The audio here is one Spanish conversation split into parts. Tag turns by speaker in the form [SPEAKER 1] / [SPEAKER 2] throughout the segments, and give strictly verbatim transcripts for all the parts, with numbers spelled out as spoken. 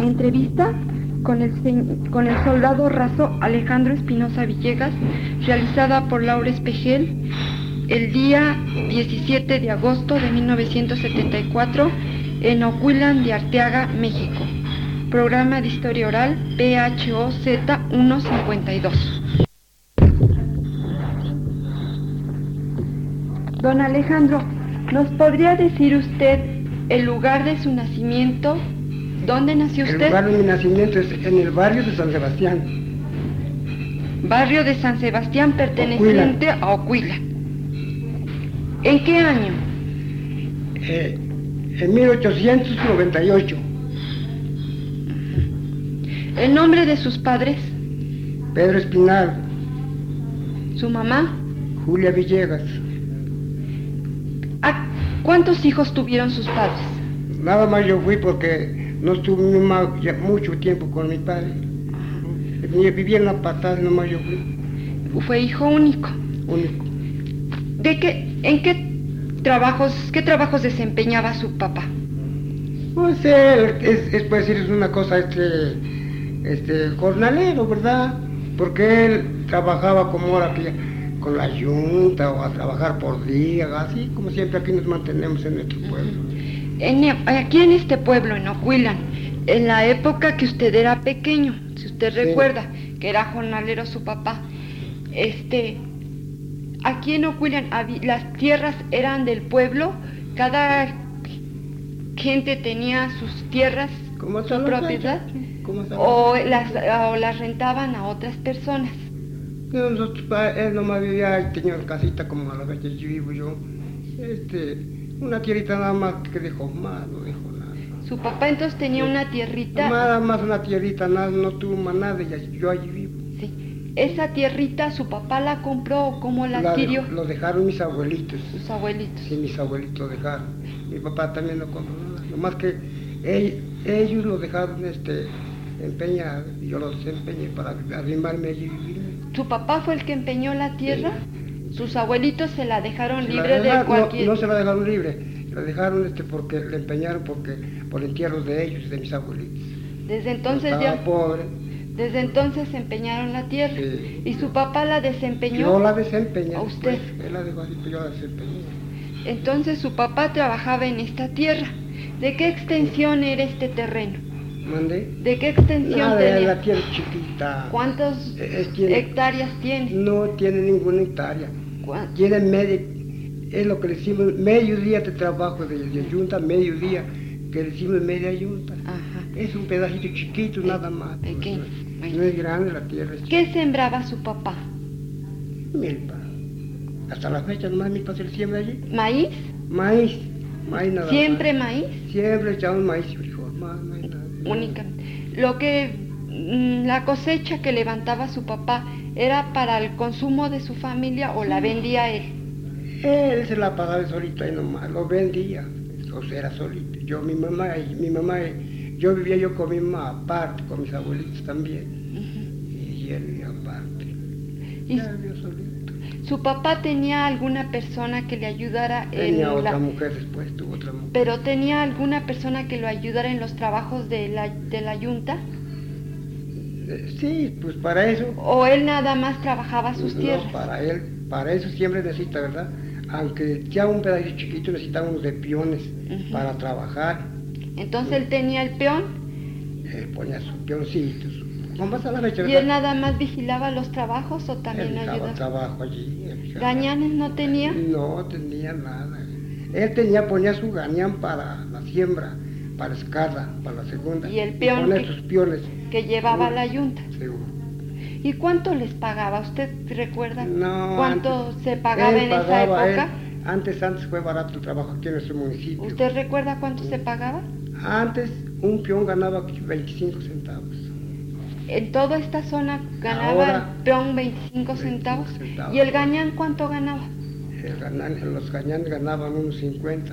[SPEAKER 1] entrevista con el, con el soldado raso Alejandro Espinosa Villegas, realizada por Laura Espejel el día diecisiete de agosto de mil novecientos setenta y cuatro en Ocuilan de Arteaga, México. Programa de historia oral P H O Z ciento cincuenta y dos. Don Alejandro, ¿nos podría decir usted el lugar de su nacimiento? ¿Dónde nació usted?
[SPEAKER 2] El lugar de mi nacimiento es en el barrio de San Sebastián.
[SPEAKER 1] Barrio de San Sebastián perteneciente Ocuilan. a Ocuilan. ¿En qué año?
[SPEAKER 2] Eh, en mil ochocientos noventa y ocho.
[SPEAKER 1] ¿El nombre de sus padres?
[SPEAKER 2] Pedro Espinal.
[SPEAKER 1] ¿Su mamá?
[SPEAKER 2] Julia Villegas.
[SPEAKER 1] ¿A cuántos hijos tuvieron sus padres?
[SPEAKER 2] Nada más yo fui porque no estuve mucho tiempo con mi padre. Vivía en la patada, nomás yo fui.
[SPEAKER 1] Fue hijo único.
[SPEAKER 2] Único.
[SPEAKER 1] ¿De qué, en qué trabajos, qué trabajos desempeñaba su papá?
[SPEAKER 2] Pues él, es, es pues decir, es una cosa, este, este, jornalero, ¿verdad? Porque él trabajaba como ahora que con la yunta o a trabajar por día, así como siempre aquí nos mantenemos en nuestro pueblo.
[SPEAKER 1] En, aquí en este pueblo, en Ocuilan, en la época que usted era pequeño, si usted sí. recuerda, que era jornalero su papá, este, aquí en Ocuilan las tierras eran del pueblo, cada gente tenía sus tierras, su propiedad, o las, o las rentaban a otras personas.
[SPEAKER 2] Nosotros, él nomás vivía, tenía una casita como a la vez que yo vivo yo, este, una tierrita nada más que dejó más, no dejó nada.
[SPEAKER 1] Su papá entonces tenía sí. una tierrita.
[SPEAKER 2] Nada más una tierrita, nada, no tuvo más nada y yo allí vivo.
[SPEAKER 1] Sí. ¿Esa tierrita su papá la compró o cómo la, la adquirió?
[SPEAKER 2] De, lo dejaron mis abuelitos.
[SPEAKER 1] Sus abuelitos.
[SPEAKER 2] Sí, mis abuelitos lo dejaron. Mi papá también no compró nada, nomás que ellos, ellos lo dejaron este, empeñar, yo lo desempeñé para arrimarme allí y vivir.
[SPEAKER 1] ¿Su papá fue el que empeñó la tierra? Sí. ¿Sus abuelitos se la dejaron
[SPEAKER 2] se
[SPEAKER 1] libre
[SPEAKER 2] la dejaron,
[SPEAKER 1] de cualquier...?
[SPEAKER 2] No, no se la dejaron libre, la dejaron este porque le empeñaron porque por entierros de ellos, de mis abuelitos.
[SPEAKER 1] Desde entonces
[SPEAKER 2] Estaba
[SPEAKER 1] ya...
[SPEAKER 2] pobre.
[SPEAKER 1] Desde entonces empeñaron la tierra.
[SPEAKER 2] Sí.
[SPEAKER 1] ¿Y su papá la desempeñó?
[SPEAKER 2] Yo la desempeñé.
[SPEAKER 1] ¿A usted?
[SPEAKER 2] Pues, él la dejó así, pero yo la desempeñé.
[SPEAKER 1] Entonces su papá trabajaba en esta tierra. ¿De qué extensión era este terreno?
[SPEAKER 2] ¿Mandé?
[SPEAKER 1] ¿De qué extensión
[SPEAKER 2] Nada,
[SPEAKER 1] tenía?
[SPEAKER 2] la tierra chiquita.
[SPEAKER 1] ¿Cuántas
[SPEAKER 2] es, tiene,
[SPEAKER 1] hectáreas tiene?
[SPEAKER 2] No tiene ninguna hectárea.
[SPEAKER 1] ¿Cuánto?
[SPEAKER 2] Tiene media, es lo que le decimos, medio día de trabajo de, de yunta, medio día, que le decimos media yunta.
[SPEAKER 1] Ajá.
[SPEAKER 2] Es un pedacito chiquito, Pe nada más.
[SPEAKER 1] Pequeño.
[SPEAKER 2] No, no es grande la tierra. Es
[SPEAKER 1] ¿Qué sembraba su papá?
[SPEAKER 2] Milpa. Hasta la fecha nomás milpa se le siembra allí.
[SPEAKER 1] ¿Maíz?
[SPEAKER 2] Maíz. Maíz nada
[SPEAKER 1] ¿Siempre
[SPEAKER 2] más.
[SPEAKER 1] maíz?
[SPEAKER 2] Siempre echamos maíz y frijol, más no hay nada.
[SPEAKER 1] Únicamente. Lo que, la cosecha que levantaba su papá, ¿era para el consumo de su familia o sí. la vendía él?
[SPEAKER 2] Él se la pasaba solito ahí nomás, lo vendía, o sea, era solito. Yo, mi mamá, y mi mamá, yo vivía yo con mi mamá aparte, con mis abuelitos también, uh-huh. y él vivía aparte.
[SPEAKER 1] ¿Y ya vivía solito. ¿Su papá tenía alguna persona que le ayudara
[SPEAKER 2] tenía
[SPEAKER 1] en
[SPEAKER 2] Tenía otra
[SPEAKER 1] la...
[SPEAKER 2] mujer después, tuvo otra mujer.
[SPEAKER 1] ¿Pero tenía alguna persona que lo ayudara en los trabajos de la, de la yunta?
[SPEAKER 2] Eh, sí, pues para eso.
[SPEAKER 1] ¿O él nada más trabajaba sus
[SPEAKER 2] no,
[SPEAKER 1] tierras?
[SPEAKER 2] para él, para eso siempre necesita, ¿verdad? Aunque ya un pedacito chiquito necesitábamos de peones uh-huh. para trabajar.
[SPEAKER 1] Entonces él tenía el peón.
[SPEAKER 2] Él ponía sus peoncitos. ¿Cómo vas a la fecha,
[SPEAKER 1] ¿Y él nada más vigilaba los trabajos o también
[SPEAKER 2] él
[SPEAKER 1] ayudaba?
[SPEAKER 2] trabajo allí.
[SPEAKER 1] ¿Gañanes no tenía?
[SPEAKER 2] No tenía nada. Él tenía, ponía su gañán para la siembra, para escarra, para la segunda.
[SPEAKER 1] ¿Y el peón
[SPEAKER 2] y
[SPEAKER 1] que,
[SPEAKER 2] sus peones.
[SPEAKER 1] que llevaba la yunta?
[SPEAKER 2] Seguro.
[SPEAKER 1] ¿Y cuánto les pagaba? ¿Usted recuerda
[SPEAKER 2] no,
[SPEAKER 1] cuánto
[SPEAKER 2] antes,
[SPEAKER 1] se pagaba en
[SPEAKER 2] pagaba,
[SPEAKER 1] esa época?
[SPEAKER 2] Él, antes, antes fue barato el trabajo aquí en nuestro municipio.
[SPEAKER 1] ¿Usted recuerda cuánto se pagaba?
[SPEAKER 2] Antes un peón ganaba veinticinco centavos.
[SPEAKER 1] En toda esta zona ganaba
[SPEAKER 2] Ahora,
[SPEAKER 1] el peón veinticinco centavos. centavos. ¿Y el gañán cuánto ganaba?
[SPEAKER 2] El gañán, los gañanes ganaban unos cincuenta.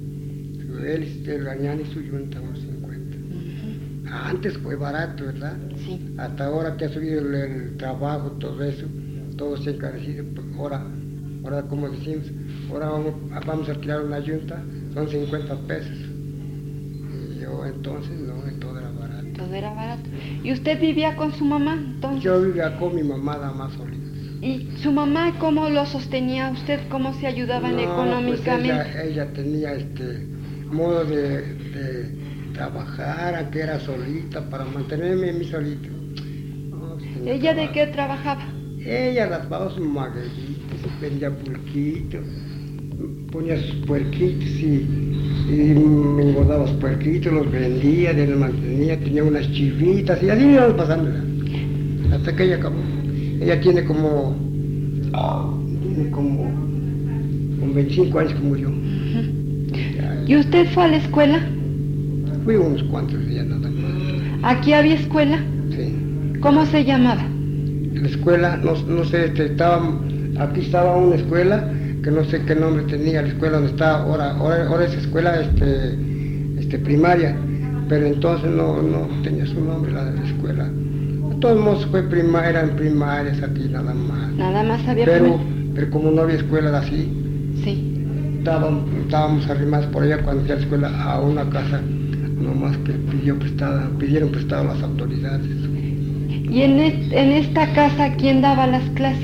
[SPEAKER 2] Él, el gañán y su yunta unos cincuenta. Uh-huh. Antes fue barato, ¿verdad?
[SPEAKER 1] Sí.
[SPEAKER 2] Hasta ahora que ha subido el, el trabajo, todo eso, todo se ha encarecido. Ahora, ahora como decimos, ahora vamos, vamos a alquilar una yunta, son cincuenta pesos. Y yo entonces no, todo era barato.
[SPEAKER 1] Todo era barato. ¿Y usted vivía con su mamá entonces?
[SPEAKER 2] Yo vivía con mi mamá, nada más solita.
[SPEAKER 1] ¿Y su mamá cómo lo sostenía usted? ¿Cómo se ayudaban
[SPEAKER 2] No,
[SPEAKER 1] económicamente?
[SPEAKER 2] Pues ella, ella tenía este modo de, de trabajar, aunque era solita, para mantenerme a mí solito. No, pues,
[SPEAKER 1] ¿Ella
[SPEAKER 2] trabajo.
[SPEAKER 1] de qué trabajaba?
[SPEAKER 2] Ella raspaba sus maguelitos, vendía pulquitos, ponía sus puerquitos y, y me engordaba los puerquitos, los vendía, y los mantenía, tenía unas chivitas y así íbamos pasándola. Hasta que ella acabó. Ella tiene como, tiene como, como veinticinco años que murió.
[SPEAKER 1] Uh-huh. ¿Y usted fue a la escuela?
[SPEAKER 2] Fui unos cuantos días nada más.
[SPEAKER 1] ¿Aquí había escuela?
[SPEAKER 2] Sí.
[SPEAKER 1] ¿Cómo se llamaba?
[SPEAKER 2] La escuela, no, no sé, este, estaba, aquí estaba una escuela, que no sé qué nombre tenía la escuela donde está, ahora, ahora, ahora es escuela este, este, primaria, pero entonces no, no tenía su nombre la de la escuela. De todos modos fue prima, eran primarias aquí nada más.
[SPEAKER 1] Nada más había
[SPEAKER 2] pero, pero como no había escuela así,
[SPEAKER 1] sí.
[SPEAKER 2] estábamos, estábamos arrimados por allá cuando fui a la escuela a una casa, nomás que pidió prestada, pidieron prestado las autoridades.
[SPEAKER 1] ¿Y en, est en esta casa quién daba las clases?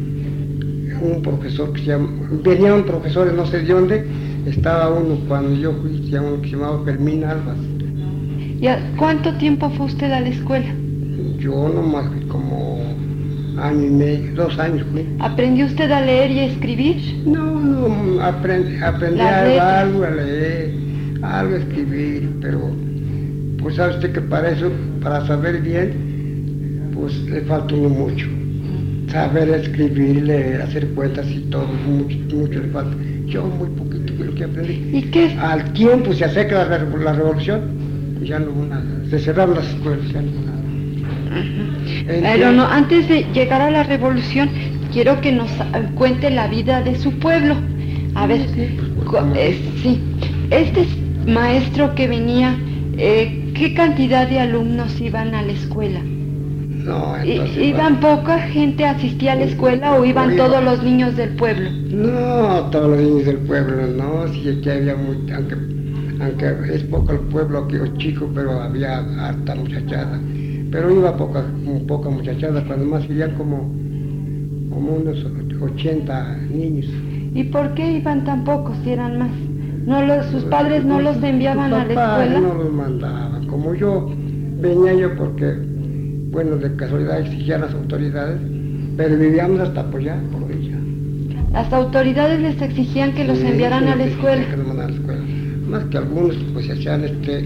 [SPEAKER 2] Un profesor que se llama, venían profesores no sé de dónde, estaba uno cuando yo fui, se llama, que se llamaba Fermín Albas.
[SPEAKER 1] ¿Y a cuánto tiempo fue usted a la escuela?
[SPEAKER 2] Yo nomás fui como año y medio, dos años fui.
[SPEAKER 1] ¿Aprendió usted a leer y a escribir?
[SPEAKER 2] No, no, aprendí, aprendí algo, algo a leer, algo a escribir, pero pues sabe usted que para eso, para saber bien, pues le falta uno mucho. Saber escribir, leer, hacer cuentas y todo, mucho, mucho le falta. Yo muy poquito que lo que aprendí.
[SPEAKER 1] ¿Y qué?
[SPEAKER 2] Al tiempo se acerca la, la revolución, ya no hubo nada, se cerraron las escuelas, ya no hubo nada.
[SPEAKER 1] Uh-huh. Pero no, antes de llegar a la revolución, quiero que nos cuente la vida de su pueblo. A ver,
[SPEAKER 2] sí, pues,
[SPEAKER 1] eh, sí, este maestro que venía, eh, ¿qué cantidad de alumnos iban a la escuela?
[SPEAKER 2] No, entonces,
[SPEAKER 1] ¿Iban bueno, poca gente asistía a la escuela o iban
[SPEAKER 2] iba,
[SPEAKER 1] todos los niños del pueblo?
[SPEAKER 2] No, todos los niños del pueblo, no, sí aquí había muy, aunque, aunque es poco el pueblo aquí es chico, pero había harta muchachada, pero iba poca, poca muchachada, cuando más irían como, como unos ochenta niños.
[SPEAKER 1] ¿Y por qué iban tan pocos si eran más? ¿No los, sus padres no los enviaban a la escuela?
[SPEAKER 2] No los mandaban, como yo venía yo porque bueno, de casualidad exigían las autoridades, pero vivíamos hasta apoyar por ella.
[SPEAKER 1] Las autoridades les exigían que los
[SPEAKER 2] sí,
[SPEAKER 1] enviaran a la escuela.
[SPEAKER 2] Que los mandaran a la escuela. Más que algunos pues se hacían este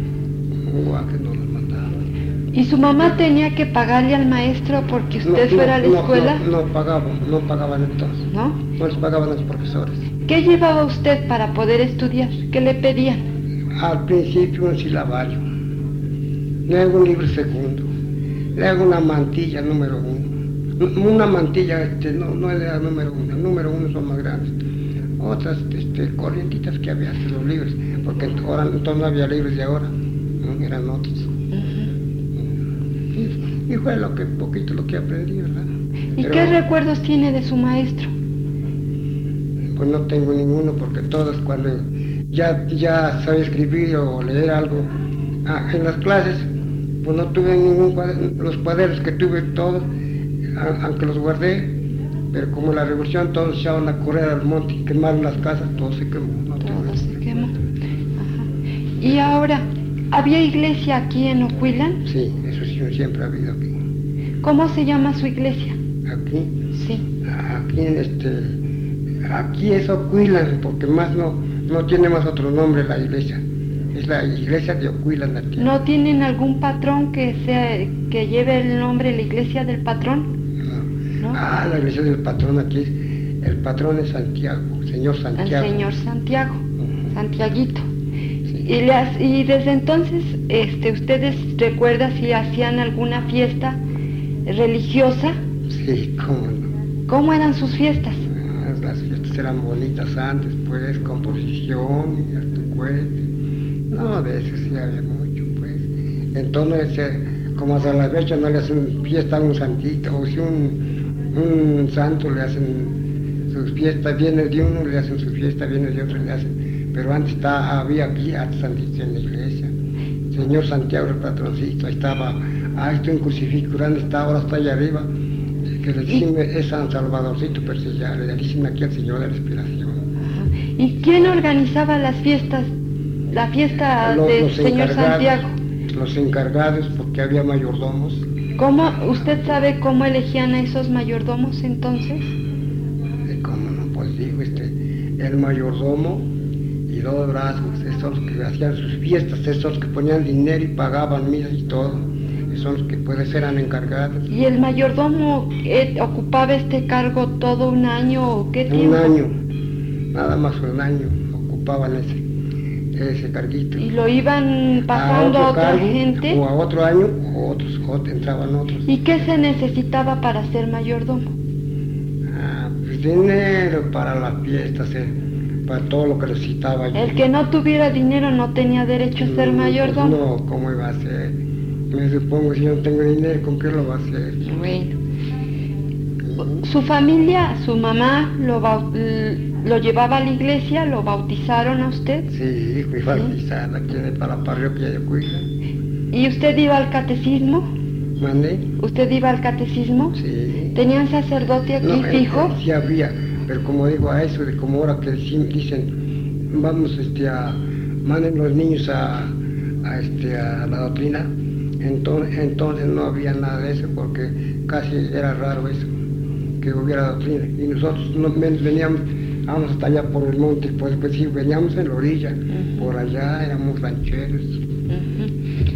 [SPEAKER 2] guau, que no los mandaban.
[SPEAKER 1] ¿Y su mamá tenía que pagarle al maestro porque usted no, fuera
[SPEAKER 2] no,
[SPEAKER 1] a la escuela?
[SPEAKER 2] No, no, no pagaban, no pagaban entonces.
[SPEAKER 1] ¿No?
[SPEAKER 2] No les pagaban a los profesores.
[SPEAKER 1] ¿Qué llevaba usted para poder estudiar? ¿Qué le pedían?
[SPEAKER 2] Al principio un silabario, luego un libro segundo. Le hago una mantilla número uno. Una mantilla, este, no, no era número uno, el número uno son más grandes. Otras este, corrientitas que había hasta los libros, porque ahora entonces no había libros de ahora, ¿no? Eran otros. Uh-huh. y, y fue lo que, poquito lo que aprendí, ¿verdad?
[SPEAKER 1] ¿Y Pero, qué recuerdos tiene de su maestro?
[SPEAKER 2] Pues no tengo ninguno, porque todos cuando ya, ya sabía escribir o leer algo, ah, en las clases, pues no tuve ningún cuaderno, los cuadernos que tuve todos, aunque los guardé, pero como la revolución todos se echaban a correr al monte y quemaron las casas, todo se quemó. No
[SPEAKER 1] todo se quemó. Ajá. Y ahora, ¿había iglesia aquí en Ocuilan?
[SPEAKER 2] Sí, eso sí, siempre ha habido aquí.
[SPEAKER 1] ¿Cómo se llama su iglesia?
[SPEAKER 2] ¿Aquí?
[SPEAKER 1] Sí.
[SPEAKER 2] Aquí en este, aquí es Ocuilan, porque más no, no tiene más otro nombre la iglesia. Es la iglesia de Ocuilan aquí.
[SPEAKER 1] ¿No tienen algún patrón que sea que lleve el nombre la iglesia del patrón?
[SPEAKER 2] No. ¿No? Ah, la iglesia del patrón aquí es, el patrón es Santiago, señor Santiago.
[SPEAKER 1] El señor Santiago, uh-huh. Santiaguito. Sí. Y, las, y desde entonces, este, ¿ustedes recuerdan si hacían alguna fiesta religiosa?
[SPEAKER 2] Sí, cómo no.
[SPEAKER 1] ¿Cómo eran sus fiestas?
[SPEAKER 2] Ah, las fiestas eran bonitas antes, pues, composición y hasta cohete. No, de eso sí había mucho, pues. Entonces, eh, como hasta la fecha no le hacen fiesta a un santito, o si un, un santo le hacen sus fiestas, viene de uno, le hacen su fiesta, viene de otro, le hacen. Pero antes está, había aquí a santitos en la iglesia. señor Santiago el patroncito, ahí estaba, ahí está un crucifijo grande, está ahora está allá arriba, que le dicen es San Salvadorcito Persillá, le dicen aquí al Señor de la Inspiración.
[SPEAKER 1] Ajá. ¿Y quién organizaba las fiestas, la fiesta
[SPEAKER 2] Los,
[SPEAKER 1] del
[SPEAKER 2] los
[SPEAKER 1] señor Santiago?
[SPEAKER 2] Los encargados, porque había mayordomos.
[SPEAKER 1] ¿Cómo, usted sabe cómo elegían a esos mayordomos entonces?
[SPEAKER 2] ¿Cómo no? Pues digo, este, el mayordomo y dos brazos, esos son los que hacían sus fiestas, esos son los que ponían dinero y pagaban misas y todo, esos son los que pues eran encargados.
[SPEAKER 1] ¿Y el mayordomo eh, ocupaba este cargo todo un año o qué tiempo?
[SPEAKER 2] Un año, nada más un año ocupaban ese, ese carguito.
[SPEAKER 1] ¿Y lo iban pasando a, a otra cargo, gente?
[SPEAKER 2] O a otro año, o otros, o entraban otros.
[SPEAKER 1] ¿Y qué se necesitaba para ser mayordomo?
[SPEAKER 2] Ah, pues dinero para las fiestas, eh, para todo lo que necesitaba.
[SPEAKER 1] El yo. Que no tuviera dinero no tenía derecho a ser
[SPEAKER 2] no,
[SPEAKER 1] mayordomo.
[SPEAKER 2] Pues no, ¿cómo iba a ser? Me supongo si yo no tengo dinero, ¿con qué lo va a hacer?
[SPEAKER 1] Bueno. Su familia, su mamá, lo, lo llevaba a la iglesia, lo bautizaron a usted.
[SPEAKER 2] Sí, fui bautizada aquí para la parroquia de Cuila.
[SPEAKER 1] ¿Y usted iba al catecismo?
[SPEAKER 2] ¿Mandé?
[SPEAKER 1] ¿Usted iba al catecismo?
[SPEAKER 2] Sí.
[SPEAKER 1] ¿Tenían sacerdote aquí
[SPEAKER 2] no,
[SPEAKER 1] fijo?
[SPEAKER 2] Eh, sí había, pero como digo a eso, de como ahora que dicen, vamos este, a, manden los niños a, a, este, a la doctrina, entonces, entonces no había nada de eso, porque casi era raro eso, que hubiera doctrina. Y nosotros no, veníamos, vamos hasta allá por el monte, pues, pues sí, veníamos en la orilla, uh-huh. Por allá éramos rancheros.
[SPEAKER 1] Uh-huh.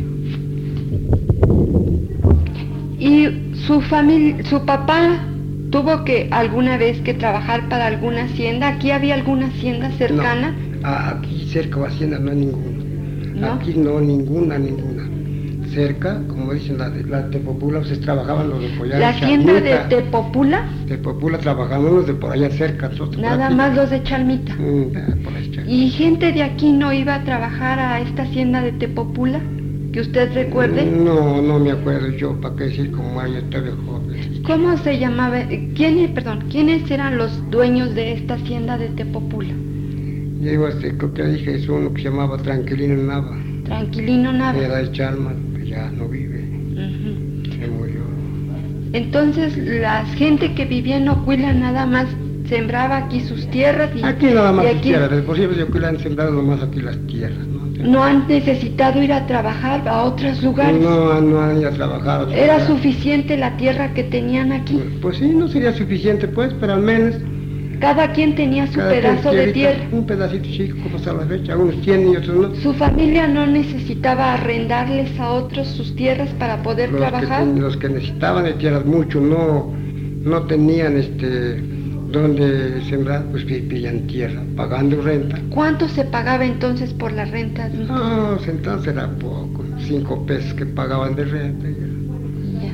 [SPEAKER 1] ¿Y su familia, su papá tuvo que alguna vez que trabajar para alguna hacienda? ¿Aquí había alguna hacienda cercana?
[SPEAKER 2] No, aquí cerca de hacienda no hay ninguna.
[SPEAKER 1] ¿No?
[SPEAKER 2] Aquí no, ninguna, ninguna. Cerca, como dicen, la de, la de Tepopula, pues trabajaban los de por allá.
[SPEAKER 1] ¿La hacienda de Tepopula?
[SPEAKER 2] Tepopula trabajaban los de por allá cerca. Nosotros,
[SPEAKER 1] nada más los de Chalmita.
[SPEAKER 2] Mm, por ahí,
[SPEAKER 1] ¿Y gente de aquí no iba a trabajar a esta hacienda de Tepopula? ¿Que usted recuerde?
[SPEAKER 2] No, no me acuerdo yo, para qué decir, como yo estaba joven.
[SPEAKER 1] ¿Cómo se llamaba? ¿Quiénes, perdón, quiénes eran los dueños de esta hacienda de Tepopula?
[SPEAKER 2] Yo este, creo que dije, es uno que se llamaba Tranquilino Nava.
[SPEAKER 1] Tranquilino Nava.
[SPEAKER 2] Era de Chalma, que ya no vive.
[SPEAKER 1] Uh-huh.
[SPEAKER 2] Se murió.
[SPEAKER 1] Entonces, la gente que vivía en Ocuila nada más sembraba aquí sus tierras y...
[SPEAKER 2] Aquí nada más
[SPEAKER 1] y
[SPEAKER 2] sus
[SPEAKER 1] aquí...
[SPEAKER 2] tierras, de posible de Ocuila han sembrado nomás aquí las tierras, ¿no?
[SPEAKER 1] ¿No han necesitado ir a trabajar a otros lugares?
[SPEAKER 2] No, no han ido a trabajar. A
[SPEAKER 1] ¿Era
[SPEAKER 2] lugar.
[SPEAKER 1] suficiente la tierra que tenían aquí?
[SPEAKER 2] Pues, pues sí, no sería suficiente, pues, pero al menos...
[SPEAKER 1] Cada quien tenía su
[SPEAKER 2] cada
[SPEAKER 1] pedazo
[SPEAKER 2] quien
[SPEAKER 1] de tierra.
[SPEAKER 2] Un pedacito chico, como hasta la fecha, unos tienen y otros no.
[SPEAKER 1] ¿Su familia no necesitaba arrendarles a otros sus tierras para poder
[SPEAKER 2] los
[SPEAKER 1] trabajar?
[SPEAKER 2] Que, los que necesitaban de tierras mucho no, no tenían este donde sembrar, pues pillan tierra, pagando renta.
[SPEAKER 1] ¿Cuánto se pagaba entonces por la renta?
[SPEAKER 2] No, entonces era poco, cinco pesos que pagaban de renta.
[SPEAKER 1] Ya.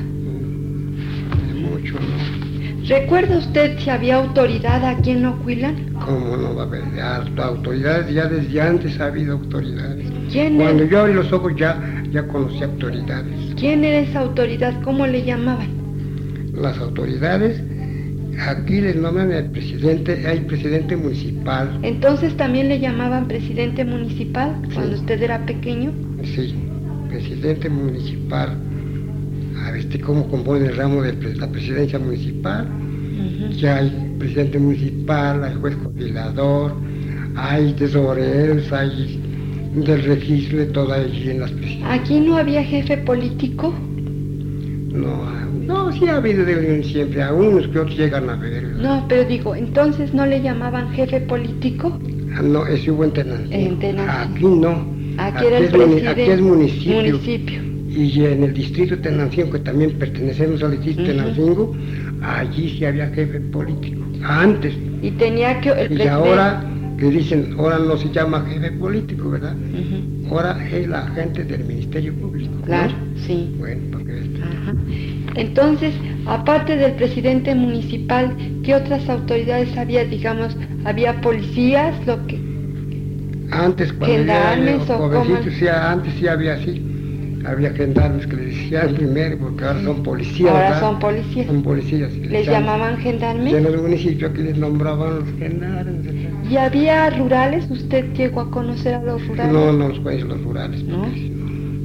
[SPEAKER 2] Ya. Mucho, ¿no?
[SPEAKER 1] ¿Recuerda usted si había autoridad aquí en Ocuilan?
[SPEAKER 2] ¿Cómo no va a haber? Ya, autoridades, ya desde antes ha habido autoridades.
[SPEAKER 1] ¿Quién
[SPEAKER 2] Cuando
[SPEAKER 1] era?
[SPEAKER 2] yo abrí los ojos ya, ya conocí autoridades.
[SPEAKER 1] ¿Quién era esa autoridad? ¿Cómo le llamaban?
[SPEAKER 2] Las autoridades, aquí les nombran el presidente, hay presidente municipal.
[SPEAKER 1] Entonces también le llamaban presidente municipal cuando
[SPEAKER 2] Sí.
[SPEAKER 1] usted era pequeño.
[SPEAKER 2] Sí, presidente municipal. A ver este, cómo compone el ramo de la presidencia municipal.
[SPEAKER 1] Uh-huh.
[SPEAKER 2] Ya hay presidente municipal, hay juez compilador, hay tesoreros, hay del registro de todo allí en las presidencias.
[SPEAKER 1] ¿Aquí no había jefe político?
[SPEAKER 2] No, no, sí ha habido de unión siempre, a unos que otros llegan a ver. ¿verdad?
[SPEAKER 1] No, pero digo, ¿entonces no le llamaban jefe político?
[SPEAKER 2] Ah, no, eso hubo en Tenancingo.
[SPEAKER 1] En Tenancingo.
[SPEAKER 2] Aquí no.
[SPEAKER 1] Aquí era el
[SPEAKER 2] es muni-
[SPEAKER 1] presidente.
[SPEAKER 2] Aquí es municipio.
[SPEAKER 1] municipio.
[SPEAKER 2] Y en el distrito de Tenancingo, que también pertenecemos al distrito de
[SPEAKER 1] Uh-huh.
[SPEAKER 2] Tenancingo, allí sí había jefe político, antes.
[SPEAKER 1] Y tenía que... El
[SPEAKER 2] Y
[SPEAKER 1] presidente...
[SPEAKER 2] ahora, que dicen, ahora no se llama jefe político, ¿verdad?
[SPEAKER 1] Uh-huh.
[SPEAKER 2] Ahora es la gente del Ministerio Público. ¿no?
[SPEAKER 1] Claro, sí.
[SPEAKER 2] Bueno, porque...
[SPEAKER 1] Ajá. Entonces, aparte del presidente municipal, ¿qué otras autoridades había? Digamos, ¿había policías? Lo que...
[SPEAKER 2] Antes, cuando
[SPEAKER 1] ¿Gendarmes
[SPEAKER 2] yo
[SPEAKER 1] o
[SPEAKER 2] era jovencito,
[SPEAKER 1] cómo?
[SPEAKER 2] sí, antes sí había así. Había gendarmes que le decían primero, porque ahora son policías.
[SPEAKER 1] Ahora
[SPEAKER 2] ¿verdad?
[SPEAKER 1] son policías.
[SPEAKER 2] Son policías.
[SPEAKER 1] ¿Les llamaban gendarmes?
[SPEAKER 2] Y en los municipios aquí les nombraban los gendarmes. ¿verdad?
[SPEAKER 1] ¿Y había rurales? ¿Usted llegó a conocer a los rurales?
[SPEAKER 2] No, no los conozco los rurales.
[SPEAKER 1] ¿No?
[SPEAKER 2] porque si no.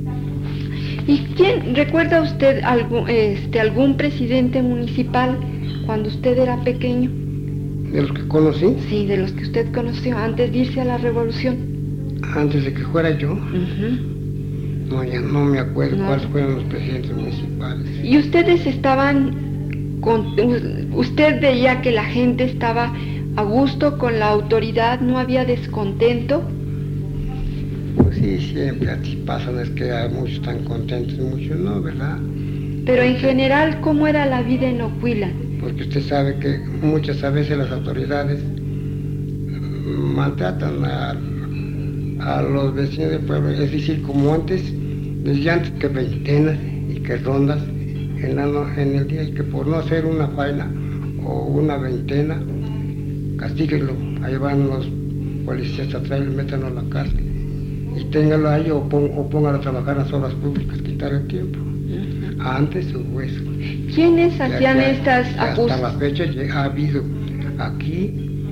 [SPEAKER 1] ¿Y quién, recuerda usted algún, este, algún presidente municipal cuando usted era pequeño?
[SPEAKER 2] ¿De los que conocí?
[SPEAKER 1] Sí, de los que usted conoció antes de irse a la revolución.
[SPEAKER 2] Antes de que fuera yo.
[SPEAKER 1] Uh-huh.
[SPEAKER 2] No, ya no me acuerdo
[SPEAKER 1] No.
[SPEAKER 2] cuáles fueron los presidentes municipales.
[SPEAKER 1] ¿Y ustedes estaban, con, usted veía que la gente estaba a gusto con la autoridad, no había descontento?
[SPEAKER 2] Pues sí, siempre así pasan, es que hay muchos están contentos y muchos no, ¿verdad?
[SPEAKER 1] Pero en general, ¿cómo era la vida en Ocuila?
[SPEAKER 2] Porque usted sabe que muchas veces las autoridades maltratan a, a los vecinos del pueblo, es decir, como antes, desde antes que veintenas y que rondas en, la no, en el día, y que por no hacer una faena o una veintena, castíguenlo, ahí van los policías atrás y lo meten a la cárcel, y ténganlo ahí o, pon, o pónganlo a trabajar en las obras públicas, quitar el tiempo. Uh-huh. Antes hubo eso.
[SPEAKER 1] ¿Quiénes hacían
[SPEAKER 2] ya,
[SPEAKER 1] estas acusaciones?
[SPEAKER 2] Hasta la fecha ha habido aquí,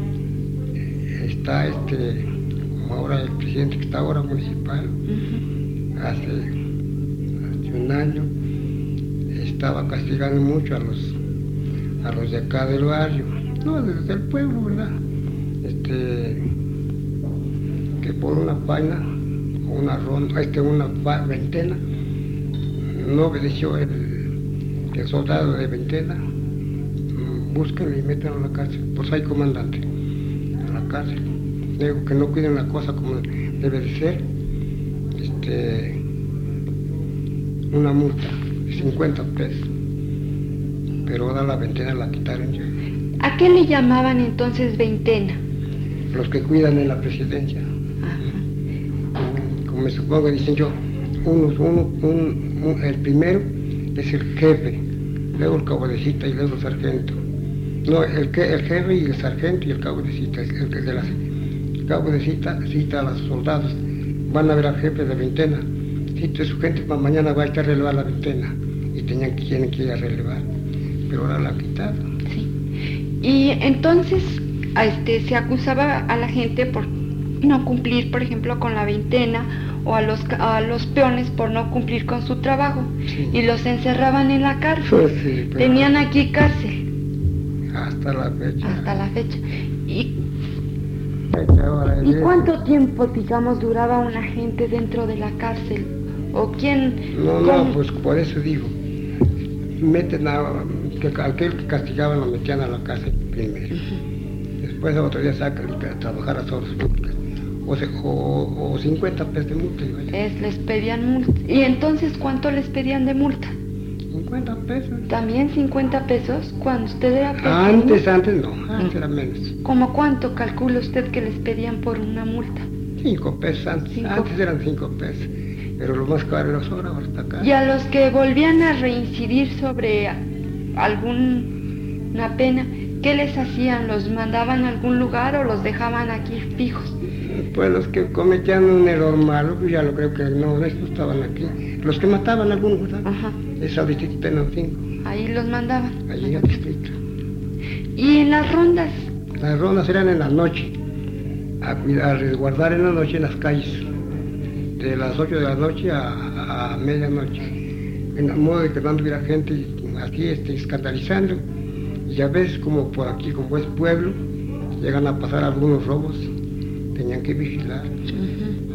[SPEAKER 2] está este, como ahora el presidente que está ahora municipal, uh-huh. hace, hace un año estaba castigando mucho a los a los de acá del barrio, no, desde el pueblo, ¿verdad? Este, que por una faena, una ronda, este, una veintena, no obedeció el, el soldado de veintena, búsquenlo y métanlo a la cárcel, pues hay comandante, a la cárcel. Digo que no cuiden la cosa como debe de ser, este, una multa de cincuenta pesos, pero ahora la veintena la quitaron ya.
[SPEAKER 1] ¿A qué le llamaban entonces veintena?
[SPEAKER 2] Los que cuidan en la presidencia.
[SPEAKER 1] Ajá.
[SPEAKER 2] Como me supongo, dicen yo, uno, uno, un, un, el primero es el jefe, luego el cabo de cita y luego el sargento. No, el, que, el jefe y el sargento y el cabo de cita, el, el de la el cabo de cita cita a los soldados, van a ver al jefe de veintena, cita a su gente para mañana va a estar a relevar la veintena, y tenían que, tienen que ir a relevar, pero ahora la han quitado.
[SPEAKER 1] Sí. Y entonces a este, se acusaba a la gente por no cumplir, por ejemplo, con la veintena, o a los, a los peones por no cumplir con su trabajo, sí. Y los encerraban en la cárcel.
[SPEAKER 2] Pues sí, pero
[SPEAKER 1] tenían aquí cárcel.
[SPEAKER 2] Hasta la fecha.
[SPEAKER 1] Hasta la fecha. ¿Y,
[SPEAKER 2] fecha
[SPEAKER 1] ¿y cuánto tiempo, digamos, duraba una gente dentro de la cárcel? ¿O quién?
[SPEAKER 2] No, no, pues por eso digo, meten a, que aquel que castigaban lo metían a la cárcel primero. Uh-huh. Después otro día sacan a trabajar a las obras públicas. O, se, o, o cincuenta pesos de multa.
[SPEAKER 1] Es, les pedían multa. ¿Y entonces cuánto les pedían de multa?
[SPEAKER 2] cincuenta pesos.
[SPEAKER 1] ¿También cincuenta pesos cuando usted era pequeño?
[SPEAKER 2] Antes, antes no, antes no. Era menos.
[SPEAKER 1] ¿Cómo cuánto calcula usted que les pedían por una multa?
[SPEAKER 2] Cinco pesos antes, cinco. Antes eran cinco pesos, pero lo más caro era ahora, ahora está caro.
[SPEAKER 1] ¿Y a los que volvían a reincidir sobre alguna pena, qué les hacían? ¿Los mandaban a algún lugar o los dejaban aquí fijos?
[SPEAKER 2] Pues los que cometían un error malo, pues ya lo creo que no, estos estaban aquí. Los que mataban a algunos, ¿verdad? Ajá. Es al distrito Tenancingo.
[SPEAKER 1] Ahí los mandaban.
[SPEAKER 2] Allí al distrito.
[SPEAKER 1] ¿Y en las rondas?
[SPEAKER 2] Las rondas eran en la noche, a, cuidar, a resguardar en la noche en las calles, de las ocho de la noche a, a medianoche, en el modo de que no anduviera gente aquí este, escandalizando. Y a veces, como por aquí, como es pueblo, llegan a pasar algunos robos. Tenían que vigilar.
[SPEAKER 1] Uh-huh.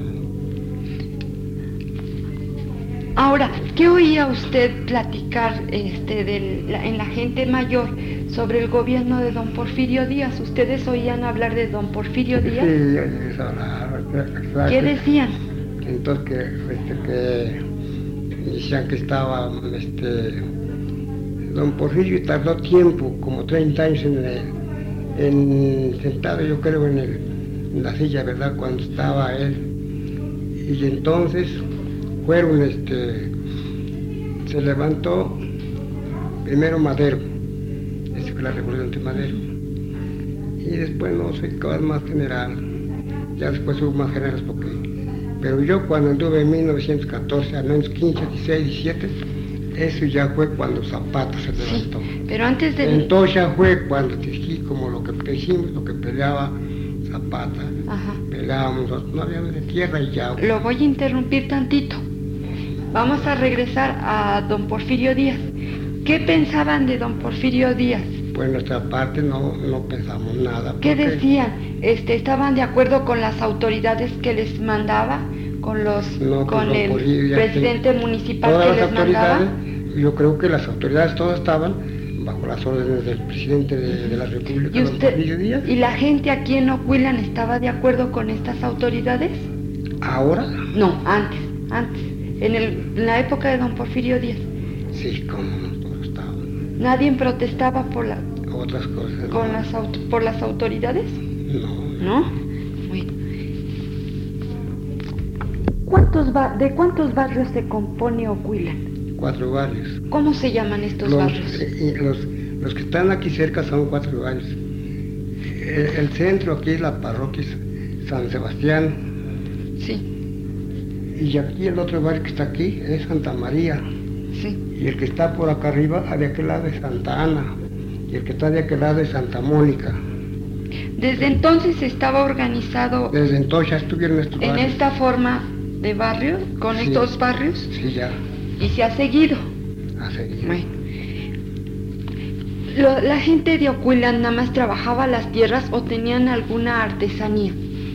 [SPEAKER 1] Ahora, ¿qué oía usted platicar este, de la, en la gente mayor sobre el gobierno de don Porfirio Díaz? ¿Ustedes oían hablar de don Porfirio Díaz?
[SPEAKER 2] Sí, ellos hablaban.
[SPEAKER 1] ¿Qué decían?
[SPEAKER 2] Entonces que, este, que decían que estaba este, don Porfirio tardó tiempo, como treinta años en, el, en sentado, yo creo, en el en la silla, ¿verdad?, cuando estaba él, y entonces fueron, este, se levantó primero Madero, esa fue la revolución de Madero, y después no sé, cada más general, ya después hubo más generales, porque, pero yo cuando anduve en mil novecientos catorce, al menos quince, dieciséis, diecisiete, eso ya fue cuando Zapata se levantó.
[SPEAKER 1] Sí, pero antes de...
[SPEAKER 2] Entonces ya fue cuando dije, como lo que hicimos, lo que peleaba Zapata,
[SPEAKER 1] ajá,
[SPEAKER 2] peleábamos, no habíamos de tierra y ya.
[SPEAKER 1] Lo voy a interrumpir tantito. vamos a regresar a don Porfirio Díaz. ¿Qué pensaban de don Porfirio Díaz?
[SPEAKER 2] Pues nuestra parte no, no pensamos nada.
[SPEAKER 1] ¿Qué
[SPEAKER 2] porque...
[SPEAKER 1] decían? Este, ¿estaban de acuerdo con las autoridades que les mandaba? ¿Con los,
[SPEAKER 2] no,
[SPEAKER 1] con
[SPEAKER 2] pues,
[SPEAKER 1] el
[SPEAKER 2] Porfirio,
[SPEAKER 1] presidente municipal
[SPEAKER 2] todas
[SPEAKER 1] que
[SPEAKER 2] las
[SPEAKER 1] les mandaba?
[SPEAKER 2] Yo creo que las autoridades todas estaban bajo las órdenes del presidente de, de la República,
[SPEAKER 1] ¿Y,
[SPEAKER 2] don
[SPEAKER 1] usted,
[SPEAKER 2] Porfirio Díaz.
[SPEAKER 1] ¿Y la gente aquí en Ocuilan estaba de acuerdo con estas autoridades?
[SPEAKER 2] ¿Ahora?
[SPEAKER 1] No, antes, antes, en, el, en la época de don Porfirio Díaz.
[SPEAKER 2] Sí, cómo no, todos estaban.
[SPEAKER 1] ¿Nadie protestaba por la,
[SPEAKER 2] otras cosas?
[SPEAKER 1] Con
[SPEAKER 2] no.
[SPEAKER 1] las auto, por las autoridades?
[SPEAKER 2] No.
[SPEAKER 1] ¿No? Bueno. ¿Cuántos ba ¿De cuántos barrios se compone Ocuilan?
[SPEAKER 2] Cuatro barrios.
[SPEAKER 1] ¿Cómo se llaman estos
[SPEAKER 2] los,
[SPEAKER 1] barrios?
[SPEAKER 2] Eh, los, los que están aquí cerca son cuatro barrios. El, el centro aquí es la parroquia San Sebastián.
[SPEAKER 1] Sí.
[SPEAKER 2] Y aquí el otro barrio que está aquí es Santa María.
[SPEAKER 1] Sí.
[SPEAKER 2] Y el que está por acá arriba, de aquel lado es Santa Ana. Y el que está de aquel lado es Santa Mónica.
[SPEAKER 1] Desde entonces estaba organizado.
[SPEAKER 2] Desde entonces ya estuvieron estos
[SPEAKER 1] en
[SPEAKER 2] barrios.
[SPEAKER 1] esta forma de barrio, con
[SPEAKER 2] Sí.
[SPEAKER 1] estos barrios.
[SPEAKER 2] Sí, ya.
[SPEAKER 1] Y se ha seguido.
[SPEAKER 2] Ha seguido.
[SPEAKER 1] Bueno. Lo, ¿La gente de Ocuilan nada más trabajaba las tierras o tenían alguna artesanía?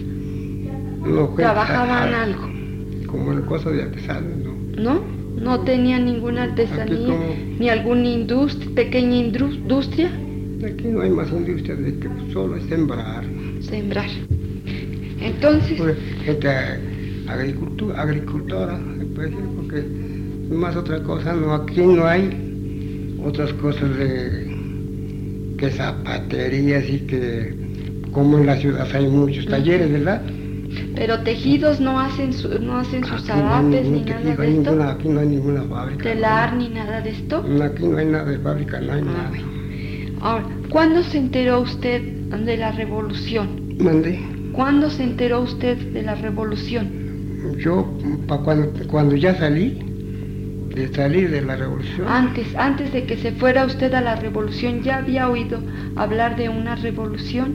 [SPEAKER 2] No, pues,
[SPEAKER 1] ¿Trabajaban
[SPEAKER 2] a, a,
[SPEAKER 1] algo?
[SPEAKER 2] Como en cosas de artesanos, ¿no?
[SPEAKER 1] ¿No? ¿No tenían ninguna artesanía?
[SPEAKER 2] como...
[SPEAKER 1] ¿Ni alguna industria, pequeña industria?
[SPEAKER 2] Aquí no hay más industria de que solo es sembrar.
[SPEAKER 1] Sembrar. Entonces...
[SPEAKER 2] Pues, gente agricultura, agricultora, se puede decir, porque más otra cosa, no, aquí no hay otras cosas de que zapaterías y que como en la ciudad hay muchos talleres, ¿verdad?
[SPEAKER 1] Pero tejidos no hacen su, no hacen sus
[SPEAKER 2] Aquí
[SPEAKER 1] zarapes
[SPEAKER 2] no
[SPEAKER 1] ni
[SPEAKER 2] tejido,
[SPEAKER 1] nada de
[SPEAKER 2] hay
[SPEAKER 1] esto.
[SPEAKER 2] ninguna, aquí no hay ninguna fábrica.
[SPEAKER 1] Telar
[SPEAKER 2] no.
[SPEAKER 1] ni nada de esto.
[SPEAKER 2] No, aquí no hay nada de fábrica, no hay
[SPEAKER 1] Ah,
[SPEAKER 2] nada.
[SPEAKER 1] bueno. Ahora, ¿cuándo se enteró usted de la revolución?
[SPEAKER 2] Mandé.
[SPEAKER 1] ¿Cuándo se enteró usted de la revolución?
[SPEAKER 2] Yo, pa cuando, cuando ya salí, de salir de la revolución.
[SPEAKER 1] Antes, antes de que se fuera usted a la revolución, ¿ya había oído hablar de una revolución?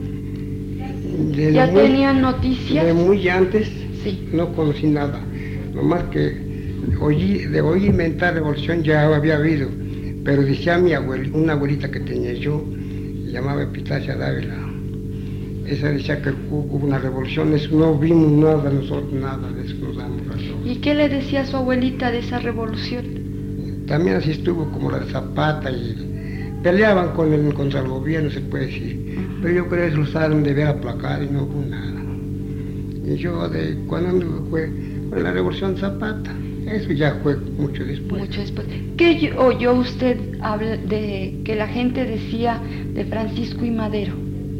[SPEAKER 2] De
[SPEAKER 1] ¿Ya
[SPEAKER 2] muy,
[SPEAKER 1] tenían noticias?
[SPEAKER 2] De muy antes,
[SPEAKER 1] sí.
[SPEAKER 2] No conocí nada. Nomás que oí, de oír inventar revolución ya había habido. Pero decía mi abuelita, una abuelita que tenía yo, se llamaba Epitacia Dávila. Esa decía que hubo una revolución, eso no vimos nada, nosotros nada de eso nos damos razón.
[SPEAKER 1] ¿Y qué le decía su abuelita de esa revolución?
[SPEAKER 2] También así estuvo como la de Zapata y peleaban con el, contra el gobierno, se puede decir. Uh-huh. Pero yo creo que los saben de ver aplacar y no hubo nada. Y yo de cuando fue, fue la revolución Zapata, eso ya fue mucho después.
[SPEAKER 1] Mucho después. ¿Qué oyó usted habla de que la gente decía de Francisco y Madero?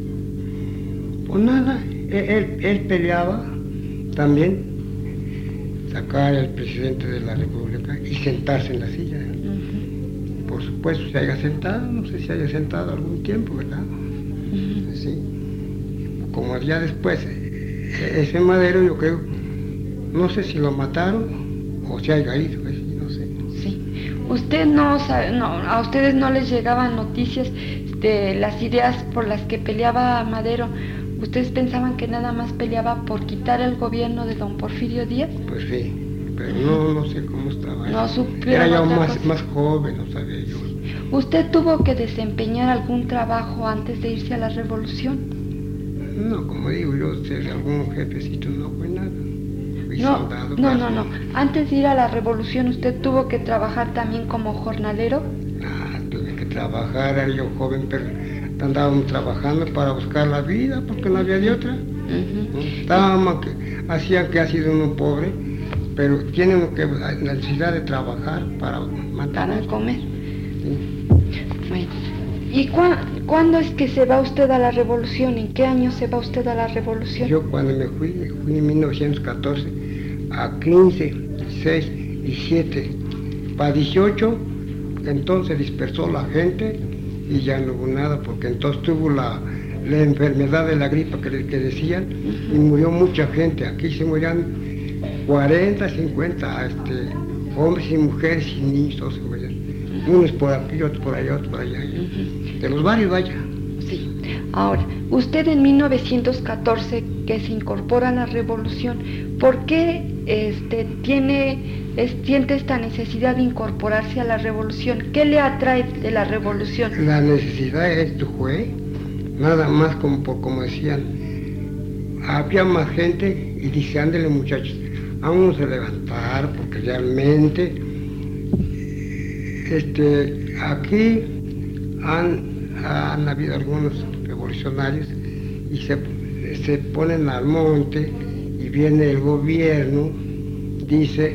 [SPEAKER 2] Pues nada, él, él peleaba también sacar al presidente de la República y sentarse en la silla. Uh-huh. Por supuesto, se haya sentado, no sé si haya sentado algún tiempo, ¿verdad? Uh-huh. Sí. Como ya después, ese Madero yo creo, no sé si lo mataron o se haya ido, no sé.
[SPEAKER 1] Sí. Usted no sabe, no, a ustedes no les llegaban noticias de las ideas por las que peleaba Madero. ¿Ustedes pensaban que nada más peleaba por quitar el gobierno de don Porfirio Díaz?
[SPEAKER 2] Pues sí, pero no, no sé cómo estaba.
[SPEAKER 1] No supieron.
[SPEAKER 2] Era yo más, más joven, no sabía yo.
[SPEAKER 1] ¿Usted tuvo que desempeñar algún trabajo antes de irse a la revolución?
[SPEAKER 2] No, como digo, yo sé de algún jefecito, no fue nada. Fui
[SPEAKER 1] no,
[SPEAKER 2] soldado,
[SPEAKER 1] no, no, no. Antes de ir a la revolución, ¿usted tuvo que trabajar también como jornalero?
[SPEAKER 2] Ah, tuve que trabajar, era yo joven, pero andábamos trabajando para buscar la vida, porque no había de otra. Uh-huh. Estábamos, que, hacían que ha sido uno pobre, pero tienen que, la necesidad de trabajar para matar.
[SPEAKER 1] Para comer. Sí. Bueno. ¿Y cu cuándo es que se va usted a la revolución? ¿En qué año se va usted a la revolución?
[SPEAKER 2] Yo cuando me fui, fui en mil novecientos catorce a quince, dieciséis, diecisiete. Para dieciocho, entonces dispersó la gente y ya no hubo nada, porque entonces tuvo la, la enfermedad de la gripa que, que decían, uh-huh. Y murió mucha gente. Aquí se morían cuarenta, cincuenta este, hombres y mujeres y niños, todos se morían. Uh-huh. Unos por aquí, otros por allá, otros por allá. Uh-huh. De los barrios, vaya.
[SPEAKER 1] Sí. Ahora, usted en mil novecientos catorce, que se incorpora a la revolución, ¿por qué este, tiene es, siente esta necesidad de incorporarse a la revolución. ¿Qué le atrae de la revolución?
[SPEAKER 2] La necesidad esto fue, nada más como, por, como decían, había más gente y dice, ándele muchachos, vamos a levantar porque realmente este, aquí han, han habido algunos revolucionarios y se, se ponen al monte y viene el gobierno, dice,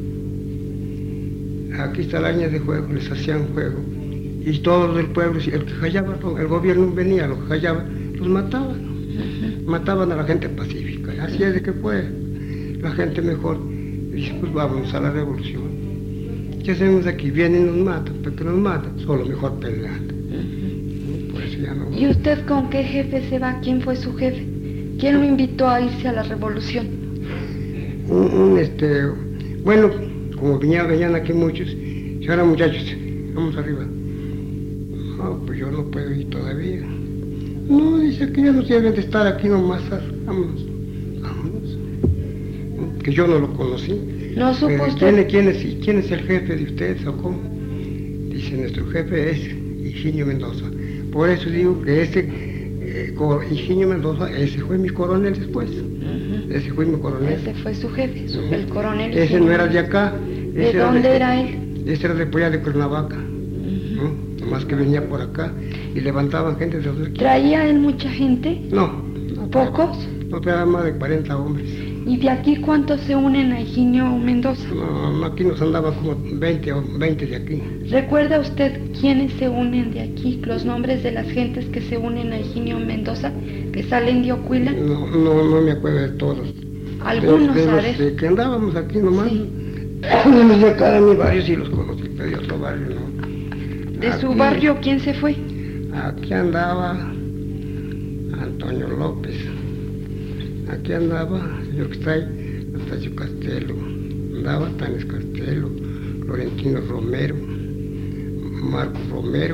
[SPEAKER 2] aquí está la línea de juego, les hacían juego y todos del pueblo, el que callaba, el gobierno venía, los que callaba, los mataban, uh-huh. Mataban a la gente pacífica, así es de que fue, la gente mejor, dice, pues vamos a la revolución, ¿qué hacemos aquí? Vienen y nos matan, porque nos matan, solo mejor peleando. Uh-huh. Por eso ya no...
[SPEAKER 1] ¿Y usted con qué jefe se va? ¿Quién fue su jefe? ¿Quién lo invitó a irse a la revolución?
[SPEAKER 2] Un, un este, bueno, como venían, venían aquí muchos, y ahora muchachos, vamos arriba. No, pues yo no puedo ir todavía. No, dice que ya no deben de estar aquí nomás, vámonos, vámonos. Que yo no lo conocí.
[SPEAKER 1] No supo
[SPEAKER 2] Pero,
[SPEAKER 1] usted.
[SPEAKER 2] ¿quién, quién, es, ¿Quién es el jefe de ustedes o cómo? Dice, nuestro jefe es Higinio Mendoza. Por eso digo que ese eh, Higinio Mendoza, ese fue mi coronel después. Uh-huh. Ese fue mi coronel.
[SPEAKER 1] Ese fue su jefe, su, uh-huh. El coronel.
[SPEAKER 2] Ese
[SPEAKER 1] Higinio.
[SPEAKER 2] no era de acá.
[SPEAKER 1] ¿De dónde era, de, era él?
[SPEAKER 2] Ese era de Polla de Cuernavaca. Uh-huh. ¿No? Nomás que venía por acá y levantaban gente de los...
[SPEAKER 1] ¿Traía él mucha gente?
[SPEAKER 2] No. no
[SPEAKER 1] ¿Pocos?
[SPEAKER 2] No, traía más de cuarenta hombres.
[SPEAKER 1] ¿Y de aquí cuántos se unen a Higinio Mendoza?
[SPEAKER 2] No, aquí nos andaban como veinte, veinte de aquí.
[SPEAKER 1] ¿Recuerda usted quiénes se unen de aquí? ¿Los nombres de las gentes que se unen a Higinio Mendoza, que salen de Ocuila?
[SPEAKER 2] No, no, no me acuerdo de todos.
[SPEAKER 1] Algunos,
[SPEAKER 2] de, de los,
[SPEAKER 1] a ver.
[SPEAKER 2] De que andábamos aquí nomás.
[SPEAKER 1] Sí.
[SPEAKER 2] De los de acá de mi barrio sí los conocí, pero de otro barrio no.
[SPEAKER 1] ¿De
[SPEAKER 2] aquí,
[SPEAKER 1] su barrio quién se fue?
[SPEAKER 2] Aquí andaba Antonio López. Aquí andaba, señor que está ahí, Anastasio Castelo, andaba Tanes Castelo, Florentino Romero, Marco Romero,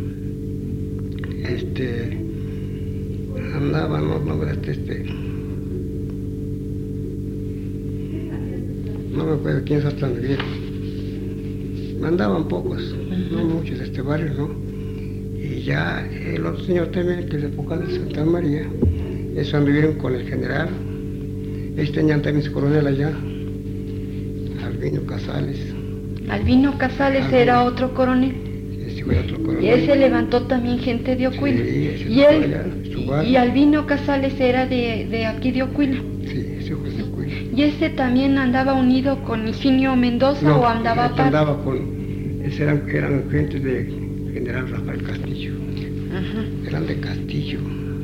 [SPEAKER 2] este, andaba, no, no, este, este, no me acuerdo quién es tan viejo, andaban pocos, no muchos de este barrio, ¿no? Y ya el otro señor también, que es de Pocal de Santa María, eso anduvieron con el general, ellos tenían también su coronel allá, Albino Casales.
[SPEAKER 1] Albino Casales Albino. Era otro coronel.
[SPEAKER 2] Ese fue otro coronel.
[SPEAKER 1] Y ese levantó también gente de Ocuila.
[SPEAKER 2] Sí, ese
[SPEAKER 1] y él,
[SPEAKER 2] allá,
[SPEAKER 1] y Albino Casales era de, de aquí de Ocuila.
[SPEAKER 2] Sí, ese fue de Ocuila.
[SPEAKER 1] ¿Y ese también andaba unido con Higinio Mendoza
[SPEAKER 2] no,
[SPEAKER 1] o andaba aparte?
[SPEAKER 2] andaba con, ese eran, eran gente de general Rafael Castillo. Ajá. Eran de Castillo.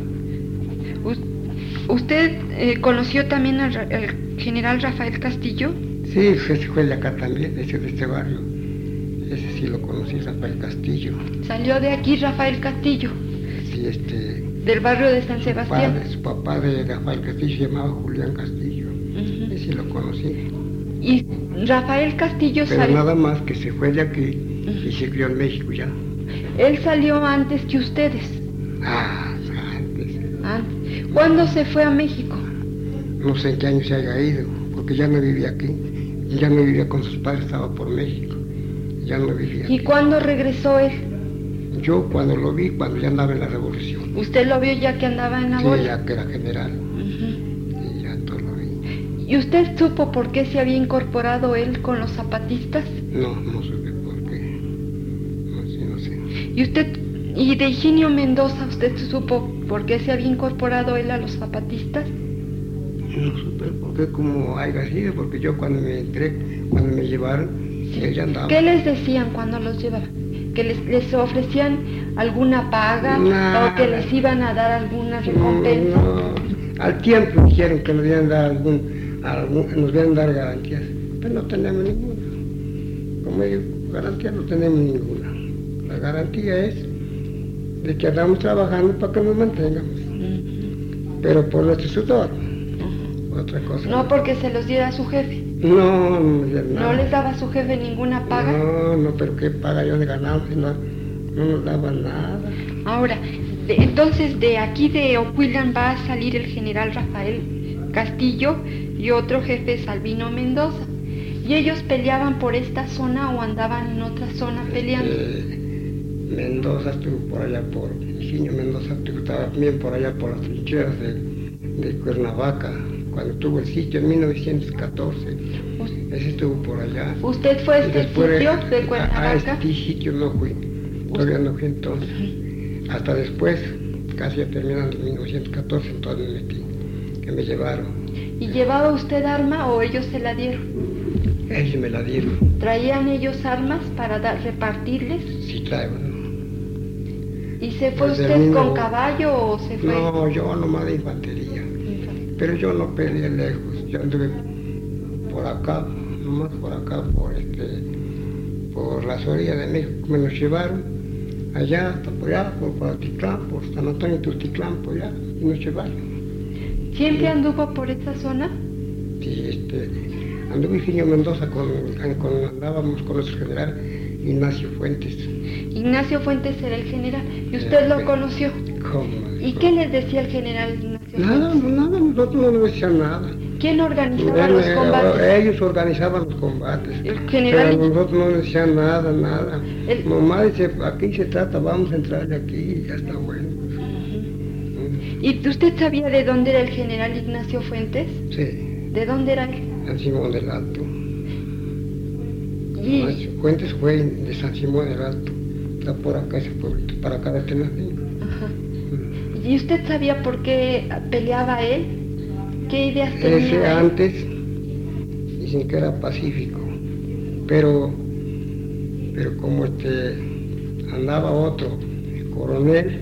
[SPEAKER 1] ¿Usted eh, conoció también al, al general Rafael Castillo?
[SPEAKER 2] Sí, ese fue de acá también, ese de este barrio. Ese sí lo conocí, Rafael Castillo.
[SPEAKER 1] ¿Salió de aquí Rafael Castillo?
[SPEAKER 2] Sí, este...
[SPEAKER 1] ¿Del barrio de San Sebastián?
[SPEAKER 2] Padre, su papá de Rafael Castillo se llamaba Julián Castillo. Uh-huh. Ese sí lo conocí.
[SPEAKER 1] ¿Y Rafael Castillo
[SPEAKER 2] Pero
[SPEAKER 1] salió?
[SPEAKER 2] nada más que se fue de aquí uh-huh. y se crió en México ya.
[SPEAKER 1] ¿Él salió antes que ustedes?
[SPEAKER 2] Ah, antes.
[SPEAKER 1] Antes. ¿Cuándo se fue a México?
[SPEAKER 2] No sé en qué año se haya ido, porque ya no vivía aquí. Ya no vivía con sus padres, estaba por México. Ya no vivía
[SPEAKER 1] ¿Y
[SPEAKER 2] aquí.
[SPEAKER 1] cuándo regresó él?
[SPEAKER 2] Yo cuando lo vi, cuando ya andaba en la revolución.
[SPEAKER 1] ¿Usted lo vio ya que andaba en la
[SPEAKER 2] Sí,
[SPEAKER 1] bola?
[SPEAKER 2] ya que era general. Uh-huh. Y ya todo lo vi.
[SPEAKER 1] ¿Y usted supo por qué se había incorporado él con los zapatistas?
[SPEAKER 2] No, no supe por qué. No sé, no sé.
[SPEAKER 1] ¿Y usted, y de Higinio Mendoza, usted supo por qué se había incorporado él a los zapatistas?
[SPEAKER 2] No supe por qué, como haya sido, porque yo cuando me entré, cuando me llevaron, él ya andaba.
[SPEAKER 1] ¿Qué les decían cuando los llevaban? ¿Que les, les ofrecían alguna paga
[SPEAKER 2] Nada.
[SPEAKER 1] o que les iban a dar alguna recompensa?
[SPEAKER 2] No, no. Al tiempo dijeron que nos iban a dar algún, algún, nos iban a dar garantías, pero no tenemos ninguna. Como digo, garantía no tenemos ninguna. La garantía es de que andamos trabajando para que nos mantengamos, uh-huh. pero por nuestro sudor, uh-huh. otra cosa.
[SPEAKER 1] No porque se los diera su jefe.
[SPEAKER 2] No, no, nada.
[SPEAKER 1] ¿No les daba su jefe ninguna paga?
[SPEAKER 2] No, no, pero qué paga yo de ganamos, no, no nos daban nada.
[SPEAKER 1] Ahora, de, entonces de aquí de Ocuilan va a salir el general Rafael Castillo y otro jefe es Albino Mendoza. ¿Y ellos peleaban por esta zona o andaban en otra zona peleando?
[SPEAKER 2] Este, Mendoza estuvo por allá por, Higinio Mendoza estaba también por allá por las trincheras de, de Cuernavaca, cuando tuvo el sitio en mil novecientos catorce. Ese estuvo por allá.
[SPEAKER 1] ¿Usted fue a este
[SPEAKER 2] Después,
[SPEAKER 1] sitio de
[SPEAKER 2] a,
[SPEAKER 1] Cuernavaca?
[SPEAKER 2] a este sitio no fui, todavía no fui entonces. Hasta después, casi ya terminando en mil novecientos catorce, entonces me metí, que me llevaron.
[SPEAKER 1] ¿Y llevaba usted arma o ellos se la dieron?
[SPEAKER 2] Ellos me la dieron.
[SPEAKER 1] ¿Traían ellos armas para dar, repartirles?
[SPEAKER 2] Sí traigo, ¿no?
[SPEAKER 1] ¿Y se fue
[SPEAKER 2] Desde
[SPEAKER 1] usted
[SPEAKER 2] mismo...
[SPEAKER 1] con caballo o se fue?
[SPEAKER 2] No, yo nomás de infantería. Pero yo no peleé lejos, yo anduve por acá, nomás por acá, por este, por las orillas de México, me los llevaron allá, hasta por allá, por, por Altitlán, por San Antonio Tultitlán, por allá, y nos llevaron.
[SPEAKER 1] ¿Siempre
[SPEAKER 2] Sí.
[SPEAKER 1] anduvo por esa zona?
[SPEAKER 2] Sí, este, anduve Higinio Mendoza, con, con, andábamos con nuestro general Ignacio Fuentes.
[SPEAKER 1] Ignacio Fuentes era el general, ¿y usted lo conoció?
[SPEAKER 2] ¿Cómo?
[SPEAKER 1] ¿Y qué les decía el general Ignacio
[SPEAKER 2] Nada,
[SPEAKER 1] Fuentes?
[SPEAKER 2] nada, nosotros no nos decían nada.
[SPEAKER 1] ¿Quién organizaba
[SPEAKER 2] Él,
[SPEAKER 1] los
[SPEAKER 2] eh,
[SPEAKER 1] combates?
[SPEAKER 2] Ellos organizaban los combates,
[SPEAKER 1] El general...
[SPEAKER 2] pero nosotros no decían nada, nada.
[SPEAKER 1] El-
[SPEAKER 2] Nomás dice, aquí se trata, vamos a entrar de aquí y ya está bueno. Mm,
[SPEAKER 1] ¿Y usted sabía de dónde era el general Ignacio Fuentes?
[SPEAKER 2] Sí,
[SPEAKER 1] ¿De dónde era él?
[SPEAKER 2] San Simón del Alto.
[SPEAKER 1] Y...
[SPEAKER 2] Ignacio Fuentes fue de San Simón del Alto, está por acá ese pueblito, para acá de Tenancingo.
[SPEAKER 1] Ajá.
[SPEAKER 2] Mm.
[SPEAKER 1] ¿Y usted sabía por qué peleaba él? ¿Qué ideas tenía
[SPEAKER 2] Ese
[SPEAKER 1] él?
[SPEAKER 2] antes dicen que era pacífico, pero, pero como este andaba otro coronel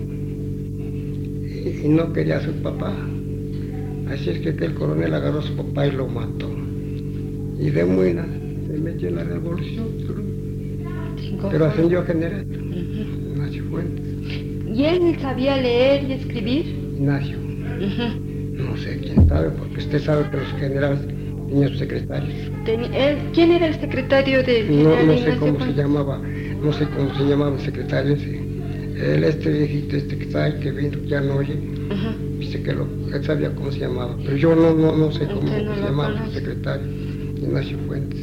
[SPEAKER 2] y, y no quería a su papá, así es que aquel coronel agarró a su papá y lo mató. Y de buena se metió en la revolución,
[SPEAKER 1] Cinco
[SPEAKER 2] pero
[SPEAKER 1] formas.
[SPEAKER 2] ascendió a general.
[SPEAKER 1] Ujú.
[SPEAKER 2] Ignacio Fuentes.
[SPEAKER 1] ¿Y él sabía leer y escribir?
[SPEAKER 2] Ignacio,
[SPEAKER 1] Ujú.
[SPEAKER 2] no sé quién sabe, porque usted sabe que los generales tenían sus secretarios.
[SPEAKER 1] Teni- él- ¿Quién era el secretario del
[SPEAKER 2] No,
[SPEAKER 1] general
[SPEAKER 2] no sé
[SPEAKER 1] Ignacio
[SPEAKER 2] cómo se
[SPEAKER 1] Fuentes?
[SPEAKER 2] llamaba, no sé cómo se llamaba el secretario ese. Él, este viejito, este que está ahí, que vino, ya no oye,
[SPEAKER 1] Ajá.
[SPEAKER 2] dice que lo, él sabía cómo se llamaba, pero yo no, no, no sé cómo
[SPEAKER 1] Usted no
[SPEAKER 2] se
[SPEAKER 1] lo
[SPEAKER 2] llamaba el
[SPEAKER 1] conoce.
[SPEAKER 2] secretario, Ignacio Fuentes.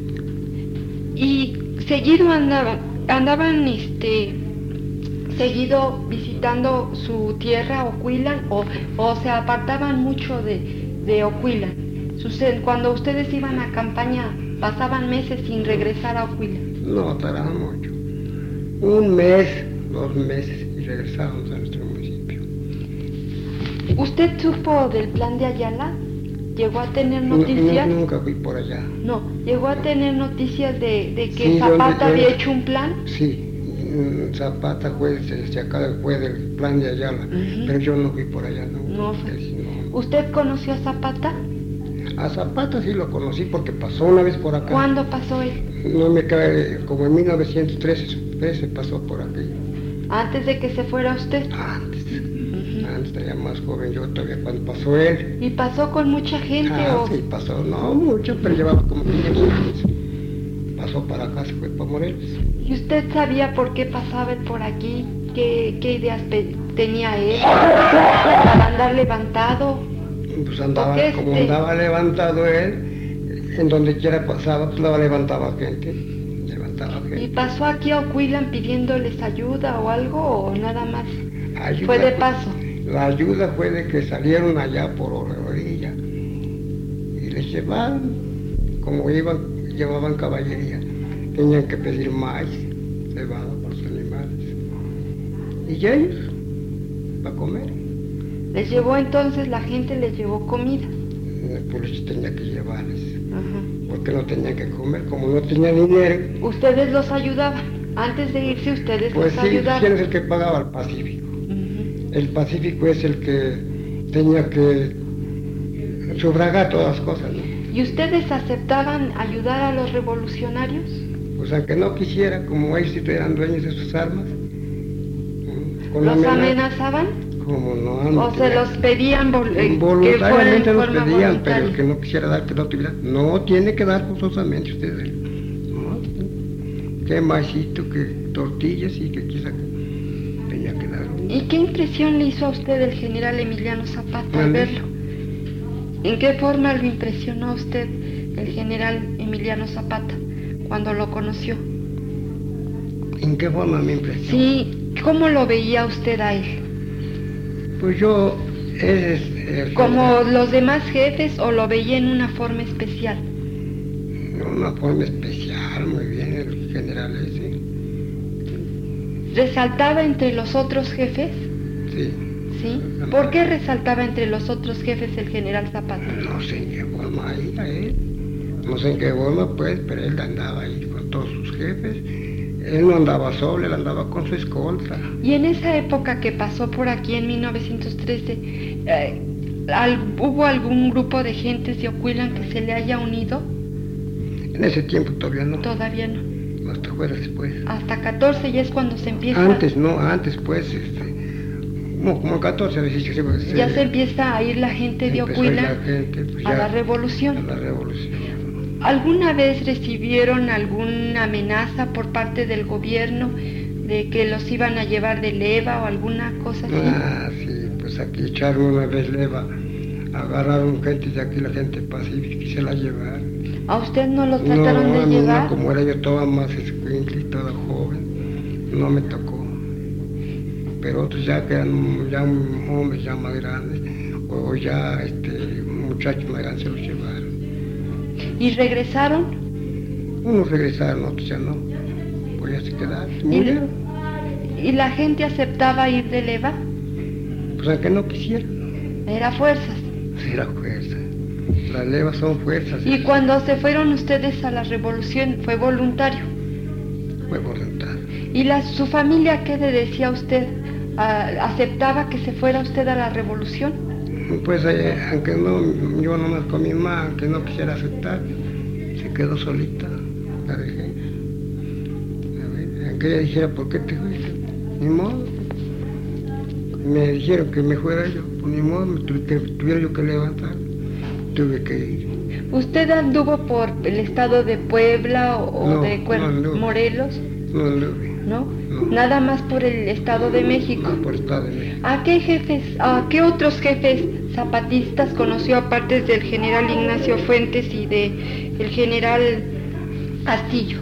[SPEAKER 1] Y seguido andaban, andaban este, seguido visitando su tierra, Ocuilan, o, o se apartaban mucho de, de Ocuilan. Sucede, cuando ustedes iban a campaña, pasaban meses sin regresar a Ocuilan.
[SPEAKER 2] No tardaron mucho, un mes, dos meses y regresamos a nuestro municipio.
[SPEAKER 1] ¿Usted supo del plan de Ayala? ¿Llegó a tener
[SPEAKER 2] No,
[SPEAKER 1] noticias?
[SPEAKER 2] no, nunca fui por allá.
[SPEAKER 1] No, ¿llegó a tener noticias de, de que
[SPEAKER 2] Sí,
[SPEAKER 1] Zapata
[SPEAKER 2] donde-
[SPEAKER 1] había
[SPEAKER 2] donde-
[SPEAKER 1] hecho un plan?
[SPEAKER 2] Sí, mm, Zapata fue, se, se acá fue del plan de Ayala,
[SPEAKER 1] Ujú.
[SPEAKER 2] pero yo no fui por allá, no.
[SPEAKER 1] No fue.
[SPEAKER 2] Ese no.
[SPEAKER 1] ¿Usted conoció a Zapata?
[SPEAKER 2] A Zapata sí lo conocí porque pasó una vez por acá.
[SPEAKER 1] ¿Cuándo pasó él?
[SPEAKER 2] No me cae, como en mil novecientos trece, trece pasó por aquí.
[SPEAKER 1] Antes de que se fuera usted.
[SPEAKER 2] Antes,
[SPEAKER 1] Ujú.
[SPEAKER 2] antes era más joven yo todavía cuando pasó él.
[SPEAKER 1] ¿Y pasó con mucha gente
[SPEAKER 2] Ah,
[SPEAKER 1] o...?
[SPEAKER 2] sí, pasó, no mucho, pero llevaba como quinientos años. Pasó para acá, se fue para Morelos.
[SPEAKER 1] ¿Y usted sabía por qué pasaba él por aquí? ¿Qué, qué ideas pe- tenía él? ¿Para andar levantado?
[SPEAKER 2] Pues andaba,
[SPEAKER 1] Porque
[SPEAKER 2] como
[SPEAKER 1] este-
[SPEAKER 2] andaba levantado él, en donde quiera pasaba, pues la levantaba gente, levantaba
[SPEAKER 1] ¿Y
[SPEAKER 2] gente.
[SPEAKER 1] pasó aquí a Ocuilan pidiéndoles ayuda o algo o nada más?
[SPEAKER 2] Ayuda,
[SPEAKER 1] Fue de
[SPEAKER 2] pues,
[SPEAKER 1] paso.
[SPEAKER 2] La ayuda fue de que salieron allá por orilla y les llevaron, como iban, llevaban caballería, tenían que pedir maíz, cebada para los animales. Y ellos, para comer,
[SPEAKER 1] Les llevó entonces, la gente les llevó comida.
[SPEAKER 2] pues les tenía que llevarles,
[SPEAKER 1] Ajá.
[SPEAKER 2] porque no tenían que comer, como no tenían dinero.
[SPEAKER 1] Ustedes los ayudaban. Antes de irse ustedes
[SPEAKER 2] Pues
[SPEAKER 1] los
[SPEAKER 2] sí,
[SPEAKER 1] ayudaban.
[SPEAKER 2] ¿quién es el que pagaba al Pacífico?
[SPEAKER 1] Ujú.
[SPEAKER 2] El Pacífico es el que tenía que sufragar todas las cosas, ¿no?
[SPEAKER 1] ¿Y ustedes aceptaban ayudar a los revolucionarios?
[SPEAKER 2] Pues aunque no quisiera, como ellos sí eran dueños de sus armas, mm, con
[SPEAKER 1] ¿Los
[SPEAKER 2] amenaza-
[SPEAKER 1] amenazaban?
[SPEAKER 2] como no,
[SPEAKER 1] ¿O
[SPEAKER 2] no
[SPEAKER 1] se
[SPEAKER 2] tenía-
[SPEAKER 1] los pedían vol- eh, que fuera en
[SPEAKER 2] voluntariamente nos
[SPEAKER 1] forma
[SPEAKER 2] pedían, pero
[SPEAKER 1] voluntaria?
[SPEAKER 2] el que no quisiera dar, que no tuviera, no tiene que dar forzosamente ustedes. No, que maicito, que tortillas y que quizá tenía que dar.
[SPEAKER 1] ¿Y qué impresión le hizo a usted el general Emiliano Zapata al
[SPEAKER 2] ¿Mande?
[SPEAKER 1] verlo? ¿En qué forma lo impresionó a usted el general Emiliano Emiliano Zapata cuando lo conoció?
[SPEAKER 2] ¿En qué forma me impresionó?
[SPEAKER 1] Sí, ¿cómo lo veía usted a él?
[SPEAKER 2] Pues yo, es el
[SPEAKER 1] ¿Como
[SPEAKER 2] general,
[SPEAKER 1] los demás jefes o lo veía en una forma especial?
[SPEAKER 2] una forma especial, muy bien, el general ese.
[SPEAKER 1] ¿Resaltaba entre los otros jefes?
[SPEAKER 2] Sí.
[SPEAKER 1] ¿Sí? ¿Por qué resaltaba entre los otros jefes el general Zapata?
[SPEAKER 2] No sé en qué forma iba él. No sé en qué forma, pues, pero él andaba ahí con todos sus jefes. Él no andaba solo, él andaba con su escolta.
[SPEAKER 1] Y en esa época que pasó por aquí en mil novecientos trece, eh, al- ¿hubo algún grupo de gentes de Ocuilan que se le haya unido?
[SPEAKER 2] En ese tiempo todavía no.
[SPEAKER 1] Todavía no.
[SPEAKER 2] Hasta fuera después.
[SPEAKER 1] Hasta catorce ya es cuando se empieza...
[SPEAKER 2] Antes, no, antes, pues, este, como, como catorce, dieciocho, pues,
[SPEAKER 1] Ya
[SPEAKER 2] eh,
[SPEAKER 1] se empieza a ir la gente de
[SPEAKER 2] empezó a ir
[SPEAKER 1] Ocuilan
[SPEAKER 2] la gente, pues,
[SPEAKER 1] a
[SPEAKER 2] ya,
[SPEAKER 1] la revolución.
[SPEAKER 2] a la revolución.
[SPEAKER 1] ¿Alguna vez recibieron alguna amenaza por parte del gobierno de que los iban a llevar de leva o alguna cosa así?
[SPEAKER 2] Ah, sí, pues aquí echaron una vez leva, agarraron gente de aquí, la gente pacífica, y se la llevaron.
[SPEAKER 1] ¿A usted no lo trataron
[SPEAKER 2] No, a
[SPEAKER 1] de
[SPEAKER 2] mí
[SPEAKER 1] llevar?
[SPEAKER 2] no, como era yo toda más escuincle y toda joven, no me tocó. Pero otros ya que eran ya hombres ya más grandes, o ya este, muchachos más grandes se los llevaron.
[SPEAKER 1] ¿Y regresaron?
[SPEAKER 2] Unos regresaron, otros ya no, pues ya se quedaron.
[SPEAKER 1] ¿Y,
[SPEAKER 2] Murieron.
[SPEAKER 1] ¿Y la gente aceptaba ir de leva?
[SPEAKER 2] Pues aunque no quisieran,
[SPEAKER 1] Era fuerzas.
[SPEAKER 2] era fuerza. Las levas son fuerzas.
[SPEAKER 1] ¿Y cuando se fueron ustedes a la revolución fue voluntario?
[SPEAKER 2] Fue voluntario.
[SPEAKER 1] ¿Y la, su familia qué le decía a usted? ¿A- ¿Aceptaba que se fuera usted a la revolución?
[SPEAKER 2] Pues eh, aunque no, yo nomás con mi mamá, aunque no quisiera aceptar, se quedó solita, la dejé. A ver, aunque ella dijera, ¿por qué te fuiste? Ni modo. Me dijeron que me fuera yo, pues ni modo, me tuve que, tuviera yo que levantar, tuve que ir.
[SPEAKER 1] ¿Usted anduvo por el estado de Puebla o, o
[SPEAKER 2] No,
[SPEAKER 1] de Cuer-
[SPEAKER 2] no anduve.
[SPEAKER 1] Morelos?
[SPEAKER 2] No anduve,
[SPEAKER 1] ¿No?
[SPEAKER 2] No.
[SPEAKER 1] Nada más por el estado de México.
[SPEAKER 2] no por Estado de México.
[SPEAKER 1] ¿A qué jefes, a qué otros jefes zapatistas conoció aparte del general Ignacio Fuentes y de el general Castillo?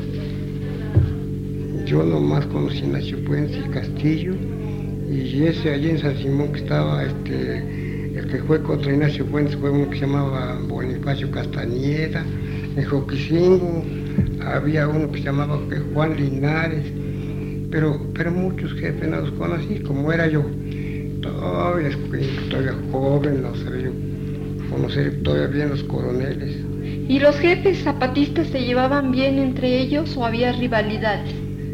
[SPEAKER 2] Yo nomás conocí a Ignacio Fuentes y Castillo, y ese allí en San Simón que estaba, este, el que fue contra Ignacio Fuentes fue uno que se llamaba Bonifacio Castañeda. En Joquicingo había uno que se llamaba que Juan Linares, pero, pero muchos jefes no los conocí, como era yo todavía, todavía joven, no sabía yo conocer todavía bien los coroneles.
[SPEAKER 1] ¿Y los jefes zapatistas se llevaban bien entre ellos o había rivalidades?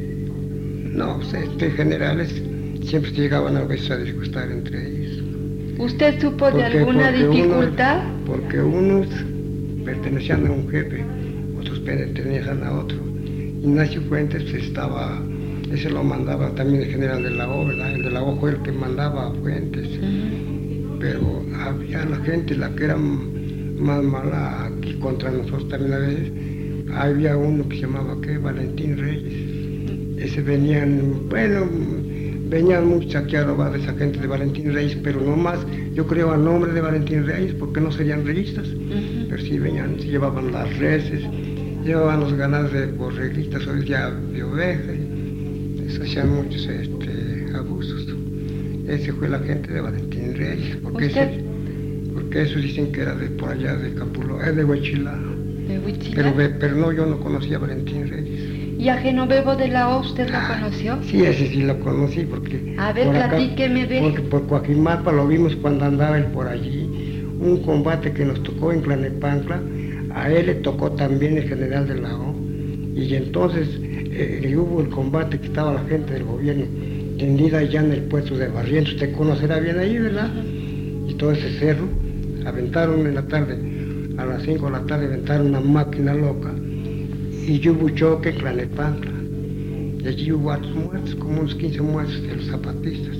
[SPEAKER 2] No, pues, este, generales siempre llegaban a veces a disgustar entre ellos.
[SPEAKER 1] ¿Usted supo de
[SPEAKER 2] Porque-
[SPEAKER 1] alguna
[SPEAKER 2] porque
[SPEAKER 1] dificultad?
[SPEAKER 2] Unos, porque unos pertenecían a un jefe, otros pertenecían a otro. Ignacio Fuentes pues, estaba, ese lo mandaba también el general de la O, ¿verdad? El de la O fue el que mandaba a Fuentes.
[SPEAKER 1] Ujú.
[SPEAKER 2] Pero había la gente, la que era más mala aquí contra nosotros también a veces, había uno que se llamaba ¿qué? Valentín Reyes. Ese venían, bueno, venían muchos aquí a robar a esa gente de Valentín Reyes, pero no más, yo creo a nombre de Valentín Reyes, porque no serían reyistas,
[SPEAKER 1] Ujú.
[SPEAKER 2] pero sí venían, se llevaban las reses, llevaban los ganados de borreguitas o ya de ovejas, eso hacían muchos este, abusos. Ese fue la gente de Valentín Reyes, porque,
[SPEAKER 1] ¿Usted?
[SPEAKER 2] ese, porque eso dicen que era de por allá de Capulo, es de Huachilá,
[SPEAKER 1] ¿De Huitzilá?
[SPEAKER 2] pero, ve- pero no, yo no conocía a Valentín Reyes.
[SPEAKER 1] ¿Y a Genovevo de la O usted lo
[SPEAKER 2] Ah,
[SPEAKER 1] conoció?
[SPEAKER 2] Sí, ese sí lo conocí porque...
[SPEAKER 1] A ver,
[SPEAKER 2] por acá-
[SPEAKER 1] platíqueme, ve.
[SPEAKER 2] Porque por Coajimalpa lo vimos cuando andaba él por allí. Un combate que nos tocó en Tlalnepantla, a él le tocó también el general de la O. Y entonces eh, hubo el combate que estaba la gente del gobierno tendida allá en el puesto de Barrientos. Usted conocerá bien ahí, ¿verdad? Y todo ese cerro, aventaron en la tarde, a las cinco de la tarde aventaron una máquina loca. Y hubo choque en Tlalnepantla. Y allí hubo hartos muertos, como unos quince muertos de los zapatistas.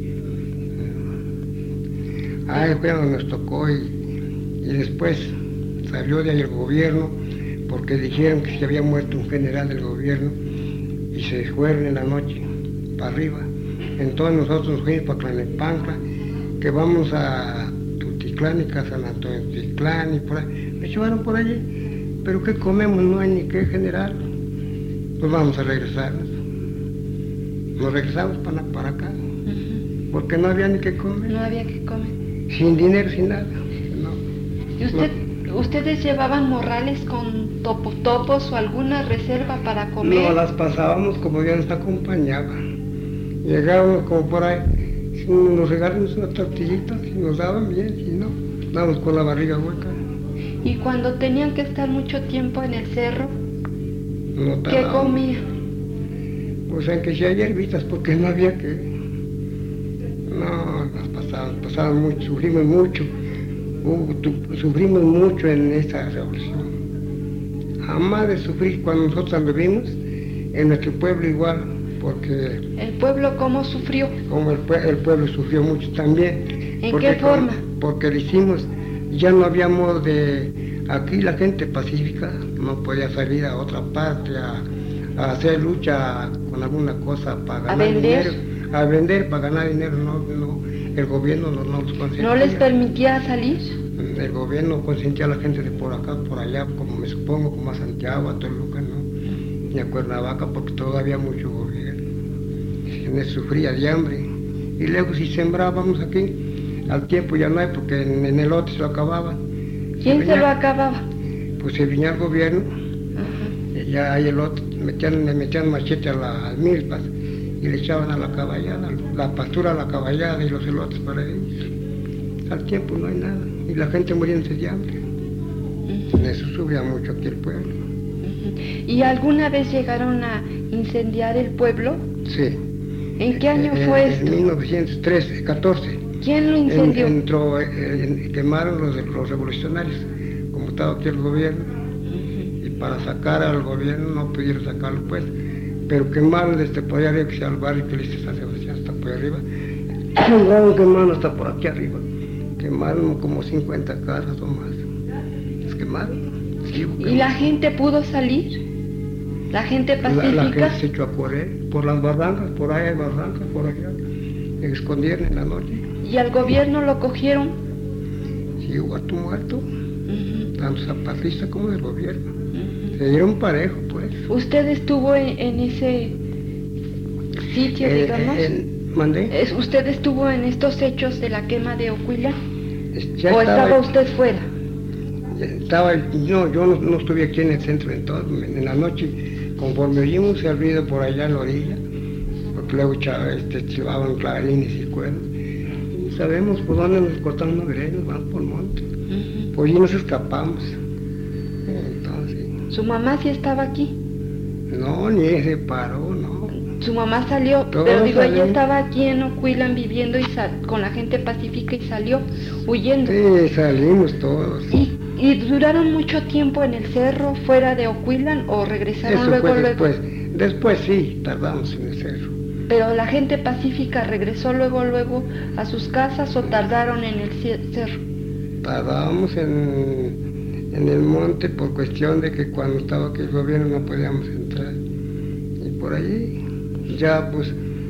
[SPEAKER 2] Ahí fue donde nos tocó y, y después salió de ahí el gobierno porque dijeron que se había muerto un general del gobierno y se fueron en la noche para arriba. Entonces nosotros nos fuimos para Tlalnepantla, que vamos a Tutitlán y San Antonio de Tutitlán y por ahí. Me llevaron por allí. pero ¿qué comemos? No hay ni qué general. Pues vamos a regresarnos. Nos regresamos para, para acá, uh-huh. porque no había ni qué comer.
[SPEAKER 1] No había que comer.
[SPEAKER 2] Sin dinero, sin nada. No.
[SPEAKER 1] ¿Y usted, no. ustedes llevaban morrales con topos o alguna reserva para comer?
[SPEAKER 2] No, las pasábamos como Dios nos acompañaba. Llegábamos como por ahí, nos regalaban unas tortillitas y nos daban bien, y no, dábamos con la barriga hueca.
[SPEAKER 1] ¿Y cuando tenían que estar mucho tiempo en el cerro,
[SPEAKER 2] no
[SPEAKER 1] qué comían?
[SPEAKER 2] Pues en que si hay hierbitas, porque no había que... No, las pasaban, pasaban mucho, sufrimos mucho, uh, tu, sufrimos mucho en esta revolución. Jamás de sufrir cuando nosotros anduvimos, en nuestro pueblo igual, porque...
[SPEAKER 1] ¿El pueblo cómo sufrió?
[SPEAKER 2] Como el, el pueblo sufrió mucho también.
[SPEAKER 1] ¿En qué forma?
[SPEAKER 2] Con, porque le hicimos, ya no había modo de... Aquí la gente pacífica no podía salir a otra parte a, a hacer lucha con alguna cosa para ganar dinero. A vender para ganar dinero, no, no, el gobierno no, no los consentía.
[SPEAKER 1] ¿No les permitía salir?
[SPEAKER 2] El gobierno consentía a la gente de por acá, por allá, como me supongo, como a Santiago, a Toluca, ¿no? Y a Cuernavaca, porque todavía mucho gobierno. Se sufría de hambre. Y luego si sembrábamos aquí, al tiempo ya no hay, porque en, en el lote se lo acababan.
[SPEAKER 1] ¿Quién se, venía, se lo acababa?
[SPEAKER 2] Pues se venía el gobierno, uh-huh. y ya hay el lote, metían, le metían machete a las milpas y le echaban a la caballada, la pastura a la caballada y los elotes para ellos. Al tiempo no hay nada, y la gente muriéndose de hambre. Uh-huh. Eso subía mucho aquí el pueblo.
[SPEAKER 1] Uh-huh. ¿Y alguna vez llegaron a incendiar el pueblo?
[SPEAKER 2] Sí.
[SPEAKER 1] ¿En qué año
[SPEAKER 2] en,
[SPEAKER 1] fue
[SPEAKER 2] en
[SPEAKER 1] esto?
[SPEAKER 2] En mil novecientos trece, catorce.
[SPEAKER 1] ¿Quién lo incendió?
[SPEAKER 2] En, entró, eh, quemaron los, los revolucionarios, como estaba aquí el gobierno, uh-huh. y para sacar al gobierno no pudieron sacarlo pues, pero quemaron desde por allá arriba, que sea el barrio que le hice hasta por arriba, luego quemaron hasta por aquí arriba, quemaron como cincuenta casas o más, los quemaron. Sí,
[SPEAKER 1] ¿Y la gente pudo salir? ¿La gente pacífica?
[SPEAKER 2] La, la gente se echó a correr por las barrancas, por ahí hay barrancas, por allá, se escondieron en la noche.
[SPEAKER 1] ¿Y al gobierno lo cogieron?
[SPEAKER 2] Sí, hubo tu muerto, uh-huh. tanto zapatista como del gobierno. Uh-huh. Se dieron parejo, pues.
[SPEAKER 1] ¿Usted estuvo en, en ese sitio, eh, digamos?
[SPEAKER 2] Eh, ¿Mandé?
[SPEAKER 1] ¿Usted estuvo en estos hechos de la quema de Ocuila?
[SPEAKER 2] Ya
[SPEAKER 1] ¿O
[SPEAKER 2] estaba,
[SPEAKER 1] estaba usted fuera?
[SPEAKER 2] Estaba, no, yo no, no estuve aquí en el centro en todo, en la noche, conforme oímos el ruido por allá en la orilla, porque luego este, chivaban clarines y cuernos. Sabemos por dónde nos cortaron los greños, vamos por el monte. Uh-huh. Por allí nos escapamos. Entonces,
[SPEAKER 1] ¿su mamá sí estaba aquí?
[SPEAKER 2] No, ni se paró, no.
[SPEAKER 1] Su mamá salió,
[SPEAKER 2] Todos
[SPEAKER 1] pero digo,
[SPEAKER 2] salimos.
[SPEAKER 1] ella estaba aquí en Ocuilan viviendo y sal, con la gente pacífica y salió huyendo.
[SPEAKER 2] Sí, salimos todos.
[SPEAKER 1] ¿Y, y duraron mucho tiempo en el cerro, fuera de Ocuilan, o regresaron
[SPEAKER 2] Eso
[SPEAKER 1] luego,
[SPEAKER 2] fue
[SPEAKER 1] luego?
[SPEAKER 2] después. Después sí, tardamos en el cerro.
[SPEAKER 1] Pero la gente pacífica regresó luego, luego a sus casas, o tardaron en el cerro.
[SPEAKER 2] Tardábamos en, en el monte por cuestión de que cuando estaba aquí el gobierno no podíamos entrar. Y por allí ya pues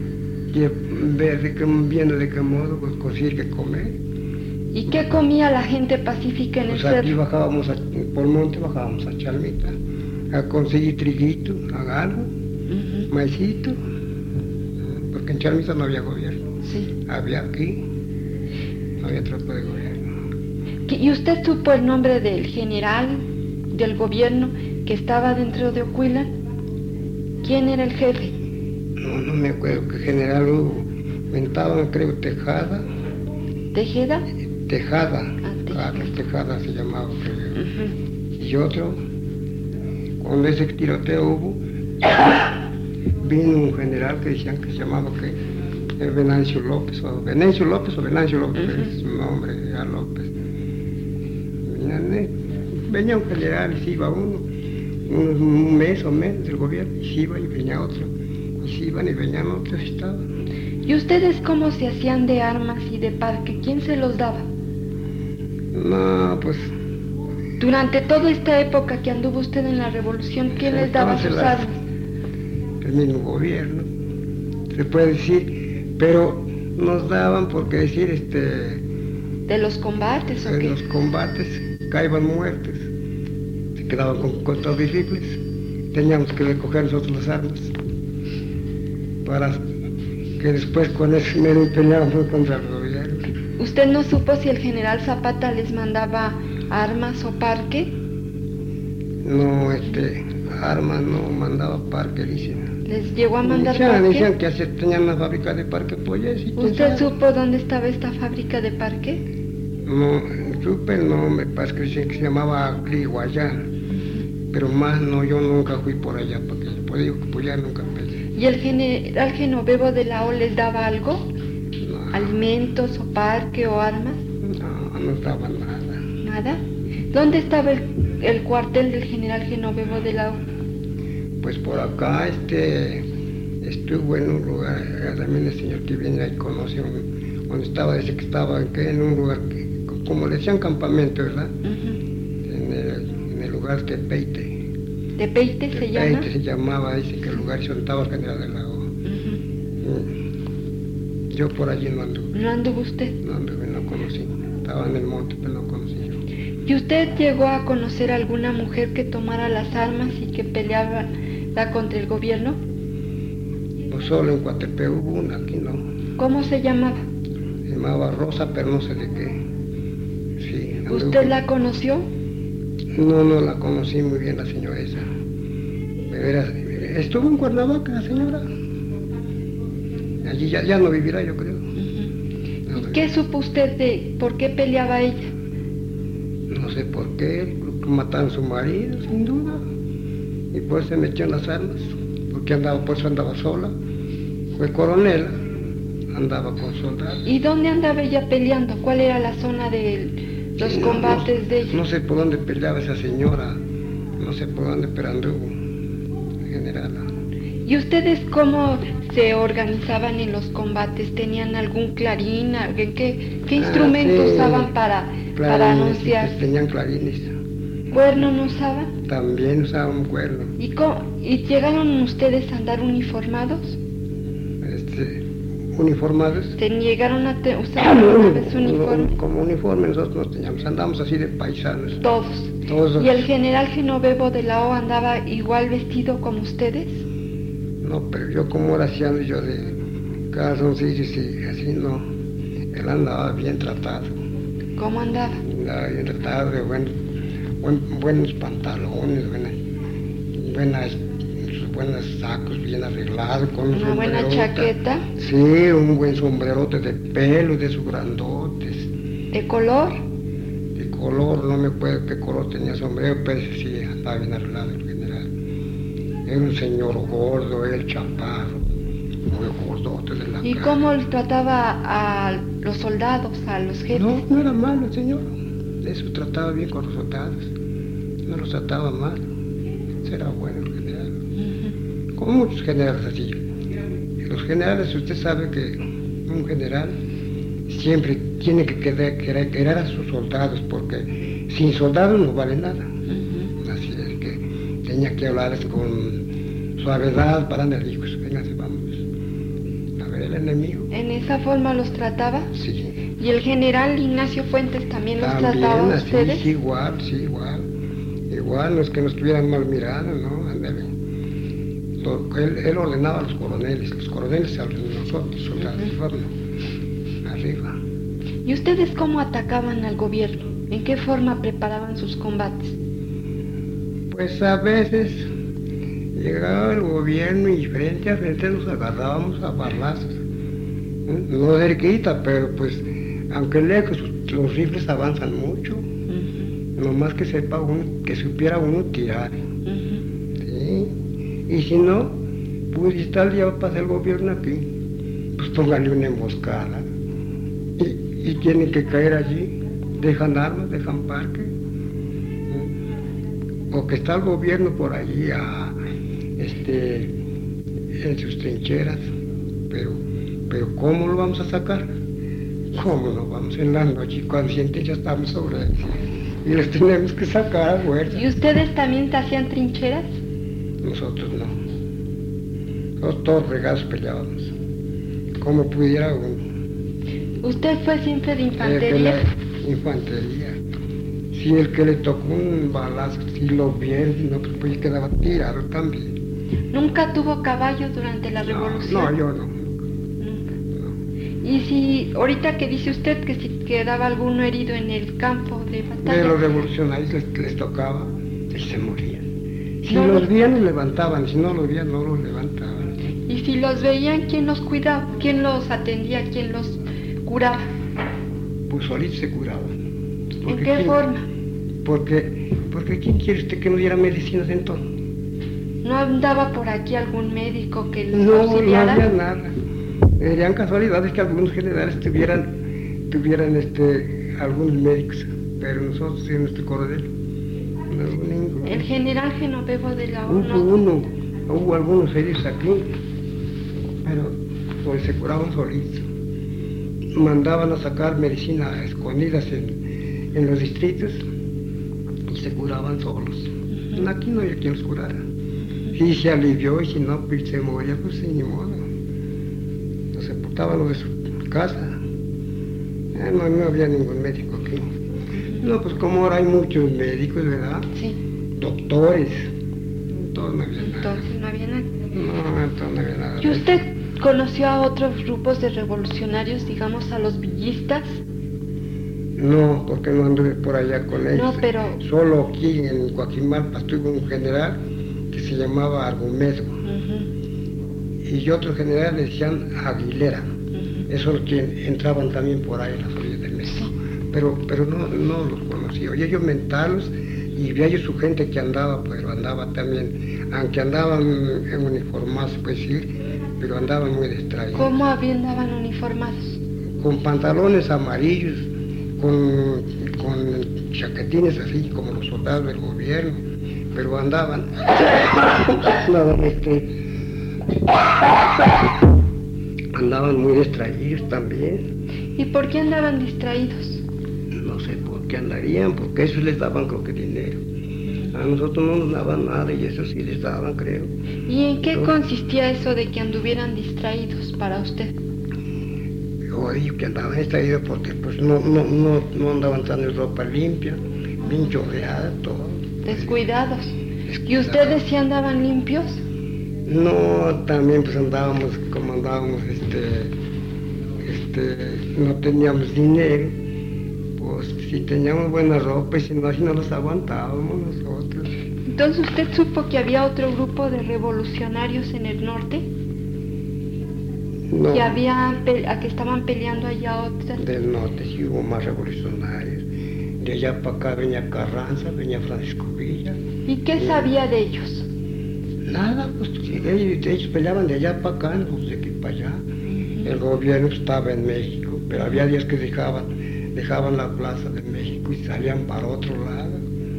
[SPEAKER 2] ver de qué, viendo de qué modo pues conseguir que comer.
[SPEAKER 1] ¿Y qué comía la gente pacífica en
[SPEAKER 2] pues
[SPEAKER 1] el cerro?
[SPEAKER 2] Aquí bajábamos a, por monte bajábamos a Chalmita a conseguir triguito, agarro, uh-huh. maicito. Porque en Chalmita no había gobierno.
[SPEAKER 1] Sí.
[SPEAKER 2] Había aquí, no había tropa de gobierno.
[SPEAKER 1] ¿Y usted supo el nombre del general del gobierno que estaba dentro de Ocuila? ¿Quién era el jefe?
[SPEAKER 2] No, no me acuerdo qué general hubo. Mentaban, creo, Tejada.
[SPEAKER 1] ¿Tejeda?
[SPEAKER 2] Tejada.
[SPEAKER 1] Ah,
[SPEAKER 2] Carlos Tejada se llamaba, creo.
[SPEAKER 1] Uh-huh.
[SPEAKER 2] Y otro, cuando ese tiroteo hubo, vino un general que decían que se llamaba que Venancio López, o Venancio López o Venancio López, uh-huh. es su nombre, era López. Venía, venía un general y se iba uno, unos, un mes o menos del gobierno, y se iba y venía otro, y se iban y venían otros y estaban.
[SPEAKER 1] ¿Y ustedes cómo se hacían de armas y de parque? ¿Quién se los daba?
[SPEAKER 2] No, pues...
[SPEAKER 1] Durante toda esta época que anduvo usted en la revolución, ¿quién les daba sus
[SPEAKER 2] las,
[SPEAKER 1] armas?
[SPEAKER 2] El mismo gobierno, se puede decir, pero nos daban porque decir, este...
[SPEAKER 1] ¿De los combates o
[SPEAKER 2] de
[SPEAKER 1] qué?
[SPEAKER 2] los combates caían muertes, se se quedaban con contra rifles. Teníamos que recoger nosotros las armas para que después con eso me empeñábamos contra el gobierno.
[SPEAKER 1] ¿Usted no supo si el general Zapata les mandaba armas o parque?
[SPEAKER 2] No, este, armas no mandaba parque, dicen.
[SPEAKER 1] ¿Les llegó a mandar
[SPEAKER 2] decían,
[SPEAKER 1] parque?
[SPEAKER 2] Decían que así tenían una fábrica de parque polles.
[SPEAKER 1] ¿Usted supo dónde estaba esta fábrica de parque?
[SPEAKER 2] No, supe, no, me parece que dicen que se llamaba Cliguayán. Pero más no, yo nunca fui por allá, porque pues digo que pues ya nunca peleé.
[SPEAKER 1] ¿Y el general Genovevo de la O les daba algo?
[SPEAKER 2] No.
[SPEAKER 1] ¿Alimentos o parque o armas?
[SPEAKER 2] No, no daba nada.
[SPEAKER 1] ¿Nada? ¿Dónde estaba el, el cuartel del general Genovevo de la O?
[SPEAKER 2] Pues por acá, este, estuvo en un lugar, también el señor que viene ahí conoce un, donde estaba, dice que estaba ¿qué? En un lugar, que, como le decían campamento, ¿verdad? Uh-huh. En el, en el lugar de Peite.
[SPEAKER 1] ¿Tepeite se llama?
[SPEAKER 2] Tepeite se llamaba, dice que el lugar donde estaba el general de la O. Uh-huh. Yo por allí no anduve.
[SPEAKER 1] ¿No anduvo usted?
[SPEAKER 2] No anduve, no conocí. Estaba en el monte, pero no conocí yo.
[SPEAKER 1] ¿Y usted llegó a conocer a alguna mujer que tomara las armas y que peleaba contra el gobierno?
[SPEAKER 2] Pues solo en Coatepec hubo una, aquí no.
[SPEAKER 1] ¿Cómo se llamaba?
[SPEAKER 2] Se llamaba Rosa, pero no sé de qué. Sí.
[SPEAKER 1] ¿Usted la conoció?
[SPEAKER 2] No, no la conocí muy bien la señora esa. Era, estuvo en Cuernavaca la señora. Allí ya, ya no vivirá, yo creo.
[SPEAKER 1] Uh-huh. No, ¿Y qué supo usted de por qué peleaba ella?
[SPEAKER 2] No sé por qué, mataron a su marido, sin duda. Y pues se metió en las armas, porque andaba, por eso andaba sola. Fue coronel, andaba con soldados.
[SPEAKER 1] ¿Y dónde andaba ella peleando? ¿Cuál era la zona de los sí, combates
[SPEAKER 2] no,
[SPEAKER 1] de ella?
[SPEAKER 2] No sé por dónde peleaba esa señora, no sé por dónde, pero anduvo, general.
[SPEAKER 1] ¿Y ustedes cómo se organizaban en los combates? ¿Tenían algún clarín? ¿Qué, qué instrumento ah, sí. usaban para, para anunciar?
[SPEAKER 2] Sí, tenían clarines.
[SPEAKER 1] ¿Cuerno no usaban?
[SPEAKER 2] También usaban cuerno.
[SPEAKER 1] ¿Y, cómo, ¿Y llegaron ustedes a andar uniformados?
[SPEAKER 2] Este, ¿Uniformados?
[SPEAKER 1] ¿Se llegaron a te, usar alguna vez uniforme?
[SPEAKER 2] Como uniforme nosotros no teníamos, andamos así de paisanos.
[SPEAKER 1] Todos.
[SPEAKER 2] Todos.
[SPEAKER 1] ¿Y el general Genovevo de la O andaba igual vestido como ustedes?
[SPEAKER 2] No, pero yo como era así ando yo de calzoncillos y así no. Él andaba bien tratado.
[SPEAKER 1] ¿Cómo andaba?
[SPEAKER 2] Andaba bien tratado, de buen, buen, buenos pantalones, buenas, buenas, buenos sacos bien arreglados, con un
[SPEAKER 1] una buena chaqueta.
[SPEAKER 2] Sí, un buen sombrerote de pelo, de sus grandotes.
[SPEAKER 1] ¿De color?
[SPEAKER 2] De color, no me acuerdo qué color tenía sombrero, pero sí, andaba bien arreglado el general. Era un señor gordo, el chaparro, muy gordote de la cara.
[SPEAKER 1] ¿Y cómo trataba a los soldados, a los jefes?
[SPEAKER 2] No, no era malo el señor. Eso trataba bien con los soldados. No los trataba mal. Era bueno el general. Uh-huh. Como muchos generales así. Los generales, usted sabe que un general siempre tiene que querer, querer, querer a sus soldados, porque sin soldados no vale nada. Uh-huh. Así es que tenía que hablarles con suavidad para andar, hijos, vénganse, vamos a ver el enemigo.
[SPEAKER 1] ¿En esa forma los trataba?
[SPEAKER 2] Sí.
[SPEAKER 1] ¿Y el general Ignacio Fuentes también los
[SPEAKER 2] también,
[SPEAKER 1] trataba a
[SPEAKER 2] así,
[SPEAKER 1] ustedes?
[SPEAKER 2] Sí, igual, sí, igual. Igual, no es que nos estuvieran mal mirados, ¿no? Andale. Él, él ordenaba a los coroneles, los coroneles a nosotros, soldados, uh-huh. Arriba.
[SPEAKER 1] ¿Y ustedes cómo atacaban al gobierno? ¿En qué forma preparaban sus combates?
[SPEAKER 2] Pues a veces llegaba el gobierno y frente a frente nos agarrábamos a balazos. No cerquita, pero pues, aunque lejos, los rifles avanzan mucho. Uh-huh. Nomás que sepa uno, que supiera uno tirar. Uh-huh. ¿Sí? Y si no, pues si está el día pasa el gobierno aquí, pues póngale una emboscada. Y, y tienen que caer allí, dejan armas, dejan parque. O que está el gobierno por allí a, este, en sus trincheras, pero, pero ¿cómo lo vamos a sacar? ¿Cómo no vamos en la noche cuando sienten ya estamos sobre ellos y les tenemos que sacar a fuerza?
[SPEAKER 1] ¿Y ustedes también te hacían trincheras?
[SPEAKER 2] Nosotros no. Nosotros todos regados peleábamos, como pudiera uno.
[SPEAKER 1] ¿Usted fue siempre de infantería?
[SPEAKER 2] Eh, infantería. si el que le tocó un balazo, si lo vieron, no, pues, pues quedaba tirado también.
[SPEAKER 1] ¿Nunca tuvo caballo durante la
[SPEAKER 2] No,
[SPEAKER 1] revolución?
[SPEAKER 2] no, yo no.
[SPEAKER 1] Nunca. Y si, ahorita que dice usted que si quedaba alguno herido en el campo de batalla...
[SPEAKER 2] De los revolucionarios les, les tocaba y se morían. Si
[SPEAKER 1] No
[SPEAKER 2] los
[SPEAKER 1] los-
[SPEAKER 2] veían, los levantaban, si no los veían, no los levantaban.
[SPEAKER 1] Y si los veían, ¿quién los cuidaba? ¿Quién los atendía? ¿Quién los curaba?
[SPEAKER 2] Pues solitos se curaban.
[SPEAKER 1] ¿En
[SPEAKER 2] Porque
[SPEAKER 1] qué
[SPEAKER 2] quién-
[SPEAKER 1] forma?
[SPEAKER 2] Porque, porque ¿quién quiere usted que no diera medicinas entonces?
[SPEAKER 1] ¿No andaba por aquí algún médico que los
[SPEAKER 2] No, no
[SPEAKER 1] auxiliara?
[SPEAKER 2] había nada. Serían casualidades que algunos generales tuvieran, tuvieran este, algunos médicos, pero nosotros en nuestro coronel, no hubo ninguno.
[SPEAKER 1] El general Genovevo de la
[SPEAKER 2] Hubo
[SPEAKER 1] ONU.
[SPEAKER 2] uno, hubo algunos heridos aquí, pero pues se curaban solitos. Mandaban a sacar medicina a escondidas en, en los distritos y se curaban solos.
[SPEAKER 1] Ujú.
[SPEAKER 2] Aquí no había quien los curara. Si se alivió y si no, pues se moría, pues sí, ni modo. Los sepultaban los de su casa. Eh, no, no había ningún médico aquí. No, pues como ahora hay muchos médicos, ¿verdad?
[SPEAKER 1] Sí,
[SPEAKER 2] Doctores. Entonces no había nada.
[SPEAKER 1] entonces no había nada.
[SPEAKER 2] No, entonces no había nada.
[SPEAKER 1] ¿Y usted conoció a otros grupos de revolucionarios, digamos a los villistas?
[SPEAKER 2] No, porque no anduve por allá con ellos.
[SPEAKER 1] No, pero...
[SPEAKER 2] Solo aquí en Coajimalpa tuve un general que se llamaba Argumedo.
[SPEAKER 1] Ujú,
[SPEAKER 2] Y otro general le decían Aguilera.
[SPEAKER 1] ujú.
[SPEAKER 2] Esos que entraban también por ahí en las orillas del México. Pero, pero no, no los conocí. Oye, ellos mentarlos y vi a ellos su gente que andaba, pero andaba también, aunque andaban en uniformados, pues sí, pero andaban muy distraídos.
[SPEAKER 1] ¿Cómo andaban uniformados?
[SPEAKER 2] Con pantalones amarillos, con, con chaquetines así como los soldados del gobierno, pero andaban, andaban, este, andaban muy distraídos también.
[SPEAKER 1] ¿Y por qué andaban distraídos?
[SPEAKER 2] No sé por qué andarían, porque eso les daban creo que dinero. A nosotros no nos daban nada y eso sí les daban, creo.
[SPEAKER 1] ¿Y en qué
[SPEAKER 2] No.
[SPEAKER 1] consistía eso de que anduvieran distraídos para usted?
[SPEAKER 2] Yo digo que andaban distraídos porque pues no, no, no, no andaban tan en ropa limpia, bien chorreada, todo.
[SPEAKER 1] Descuidados. ¿Y
[SPEAKER 2] Descuidados.
[SPEAKER 1] ustedes sí andaban limpios?
[SPEAKER 2] No, también pues andábamos como andábamos, este, este, no teníamos dinero, pues si teníamos buena ropa y si no, así no los aguantábamos nosotros.
[SPEAKER 1] Entonces usted supo que había otro grupo de revolucionarios en el norte,
[SPEAKER 2] No,
[SPEAKER 1] que había pe- a que estaban peleando allá otras.
[SPEAKER 2] del norte sí hubo más revolucionarios, de allá para acá venía Carranza, venía Francisco Villa.
[SPEAKER 1] ¿Y qué sabía de ellos?
[SPEAKER 2] Nada, pues sí, ellos, ellos peleaban de allá para acá, nosotros de aquí para allá. El gobierno estaba en México, pero había días que dejaban, dejaban la plaza de México y salían para otro lado.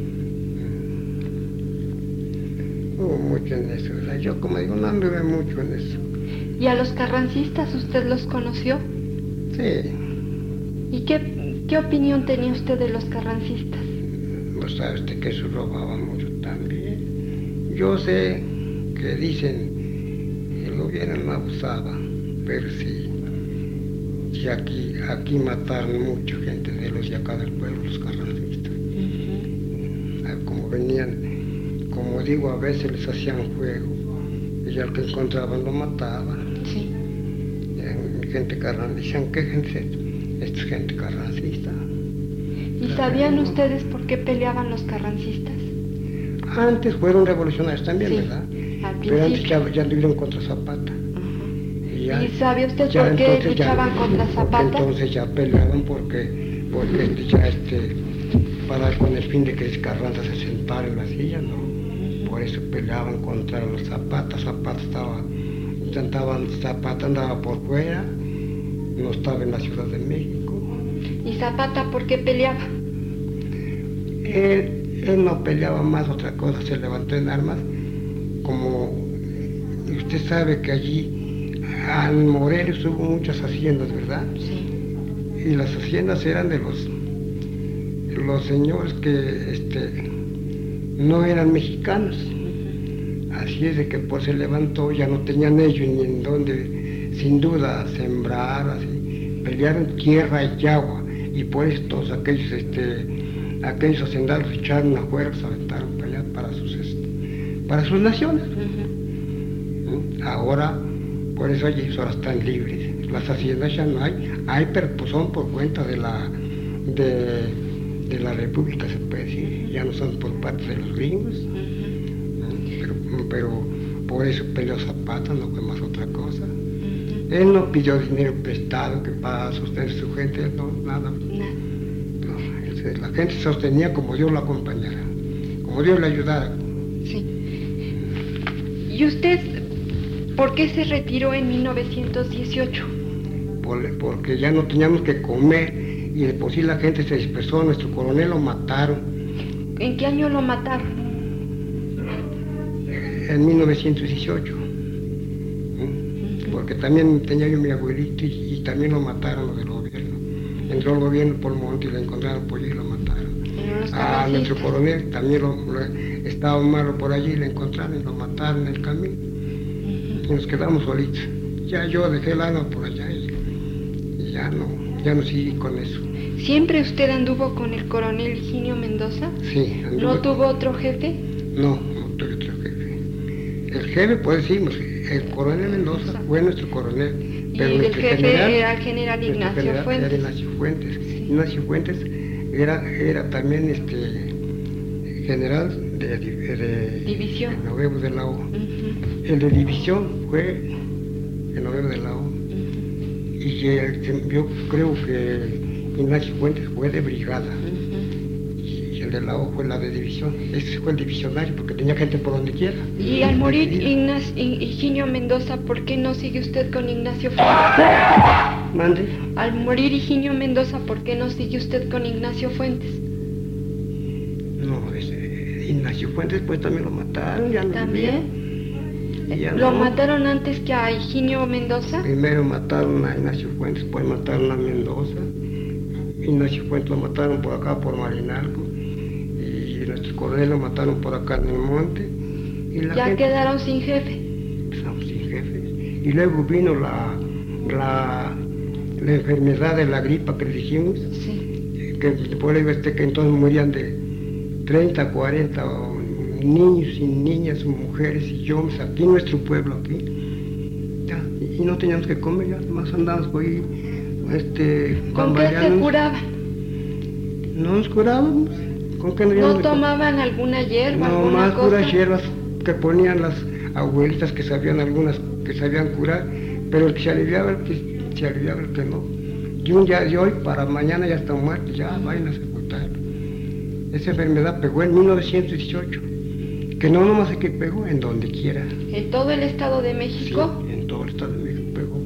[SPEAKER 2] Hubo mucho en eso, ¿verdad? Yo como digo, no anduve mucho en eso.
[SPEAKER 1] ¿Y a los carrancistas usted los conoció?
[SPEAKER 2] Sí,
[SPEAKER 1] ¿Y qué, qué opinión tenía usted de los carrancistas?
[SPEAKER 2] pues sabe usted que eso robaban mucho también. Yo sé que dicen que el gobierno no abusaba, pero sí, sí aquí, aquí mataron mucha gente de los de acá del pueblo, los carrancistas. Ah, como venían, como digo, a veces les hacían fuego y al que encontraban lo mataban.
[SPEAKER 1] Sí.
[SPEAKER 2] Eh, gente carrancista, decían, ¿qué gente es esto? Esto es gente carrancista.
[SPEAKER 1] ¿Y sabían ustedes por qué peleaban los carrancistas?
[SPEAKER 2] Antes fueron revolucionarios también,
[SPEAKER 1] Sí,
[SPEAKER 2] ¿verdad?
[SPEAKER 1] al
[SPEAKER 2] Pero antes
[SPEAKER 1] principio.
[SPEAKER 2] ya, ya anduvieron contra Zapata.
[SPEAKER 1] Ajá.
[SPEAKER 2] Y, ya-
[SPEAKER 1] ¿Y sabe usted
[SPEAKER 2] ya
[SPEAKER 1] por qué
[SPEAKER 2] entonces ya-
[SPEAKER 1] luchaban contra
[SPEAKER 2] porque
[SPEAKER 1] Zapata?
[SPEAKER 2] entonces ya peleaban porque, porque este, ya este, para con el fin de que Carranza se sentara en la silla, ¿no? Por eso peleaban contra los Zapata. Zapata estaba, intentaban, Zapata andaba por fuera, no estaba en la Ciudad de México.
[SPEAKER 1] ¿Y Zapata por qué peleaba?
[SPEAKER 2] Él, él no peleaba más otra cosa, se levantó en armas, como y usted sabe que allí en Morelos hubo muchas haciendas, ¿verdad?
[SPEAKER 1] Sí.
[SPEAKER 2] Y las haciendas eran de los, los señores que este, no eran mexicanos. Así es de que pues se levantó, ya no tenían ellos ni en dónde, sin duda, sembrar, así. Pelearon tierra y agua, y por eso todos aquellos este, aquellos hacendados echaron una fuerza, se aventaron para allá, para sus, este, para sus naciones. Uh-huh. Ahora, por eso ellos ahora están libres. Las haciendas ya no hay, hay, pero pues son por cuenta de la, de, de la República, se puede decir, ya no son por parte de los gringos. Uh-huh. pero, pero por eso peleó Zapata, no fue más otra cosa. Uh-huh. Él no pidió dinero prestado que para sostener su gente, no, nada. No. No, la gente se sostenía como Dios lo acompañara, como Dios le ayudara.
[SPEAKER 1] Sí. ¿Y usted por qué se retiró en mil novecientos dieciocho?
[SPEAKER 2] Por, porque ya no teníamos que comer y de por sí la gente se dispersó, nuestro coronel lo mataron.
[SPEAKER 1] ¿En qué año lo mataron?
[SPEAKER 2] En mil novecientos dieciocho. Porque también tenía yo mi abuelito y, y también lo mataron los del gobierno. Entró el gobierno por monte y lo encontraron por allí y lo mataron. A nuestro coronel también lo, lo, estaba malo por allí y lo encontraron y lo mataron en el camino. Uh-huh. Y nos quedamos solitos. Ya yo dejé el alma por allá y, y ya no, ya no seguí con eso.
[SPEAKER 1] ¿Siempre usted anduvo con el coronel Higinio Mendoza?
[SPEAKER 2] Sí.
[SPEAKER 1] ¿No tuvo otro jefe?
[SPEAKER 2] No, no tuve otro jefe. El jefe, pues decimos, el coronel Mendoza fue nuestro coronel. Pero
[SPEAKER 1] y el jefe
[SPEAKER 2] general,
[SPEAKER 1] era el general Ignacio
[SPEAKER 2] general
[SPEAKER 1] Fuentes.
[SPEAKER 2] Era Ignacio Fuentes. Sí. Ignacio Fuentes era, era también este general de, de, de
[SPEAKER 1] división.
[SPEAKER 2] El noveno de la O.
[SPEAKER 1] Uh-huh.
[SPEAKER 2] El de división fue el noveno de la O. Uh-huh. Y el, yo creo que Ignacio Fuentes fue de brigada. Uh-huh. Y el de la O fue la de división. Ese fue el divisionario porque tenía gente por donde quiera.
[SPEAKER 1] Y al morir Ignacio, Higinio Mendoza, ¿por qué no sigue usted con Ignacio Fuentes?
[SPEAKER 2] Mande.
[SPEAKER 1] Al morir Higinio Mendoza, ¿por qué no sigue usted con Ignacio Fuentes?
[SPEAKER 2] No, ese, Ignacio Fuentes pues también lo mataron. Ya no
[SPEAKER 1] ¿También?
[SPEAKER 2] Ya
[SPEAKER 1] ¿Lo
[SPEAKER 2] no.
[SPEAKER 1] mataron antes que a Higinio Mendoza?
[SPEAKER 2] Primero mataron a Ignacio Fuentes, después mataron a Mendoza. Ignacio Fuentes lo mataron por acá, por Marinalco. Y nuestro coronel lo mataron por acá en el monte. Y la
[SPEAKER 1] ya
[SPEAKER 2] gente,
[SPEAKER 1] quedaron sin jefe.
[SPEAKER 2] Estamos sin jefe. Y luego vino la, la, la enfermedad de la gripa que le dijimos.
[SPEAKER 1] Sí.
[SPEAKER 2] Que por eso este, que entonces morían de treinta, cuarenta niños y niñas, mujeres y hombres aquí en nuestro pueblo aquí. Ya, y no teníamos que comer, ya más andábamos por ahí, este,
[SPEAKER 1] ¿Con qué se curaban?
[SPEAKER 2] No nos curábamos. ¿Con qué no,
[SPEAKER 1] ¿No tomaban alguna hierba,
[SPEAKER 2] no,
[SPEAKER 1] alguna
[SPEAKER 2] más
[SPEAKER 1] cosa?
[SPEAKER 2] puras hierbas que ponían las abuelitas que sabían algunas, que sabían curar, pero el que se aliviaba, el que se aliviaba, el que no. Y un día de hoy para mañana ya está muerto, ya vayan a sepultarlo. Esa enfermedad pegó en mil novecientos dieciocho. Que no nomás aquí pegó, en donde quiera.
[SPEAKER 1] ¿En todo el Estado de México?
[SPEAKER 2] Sí, en todo el Estado de México pegó.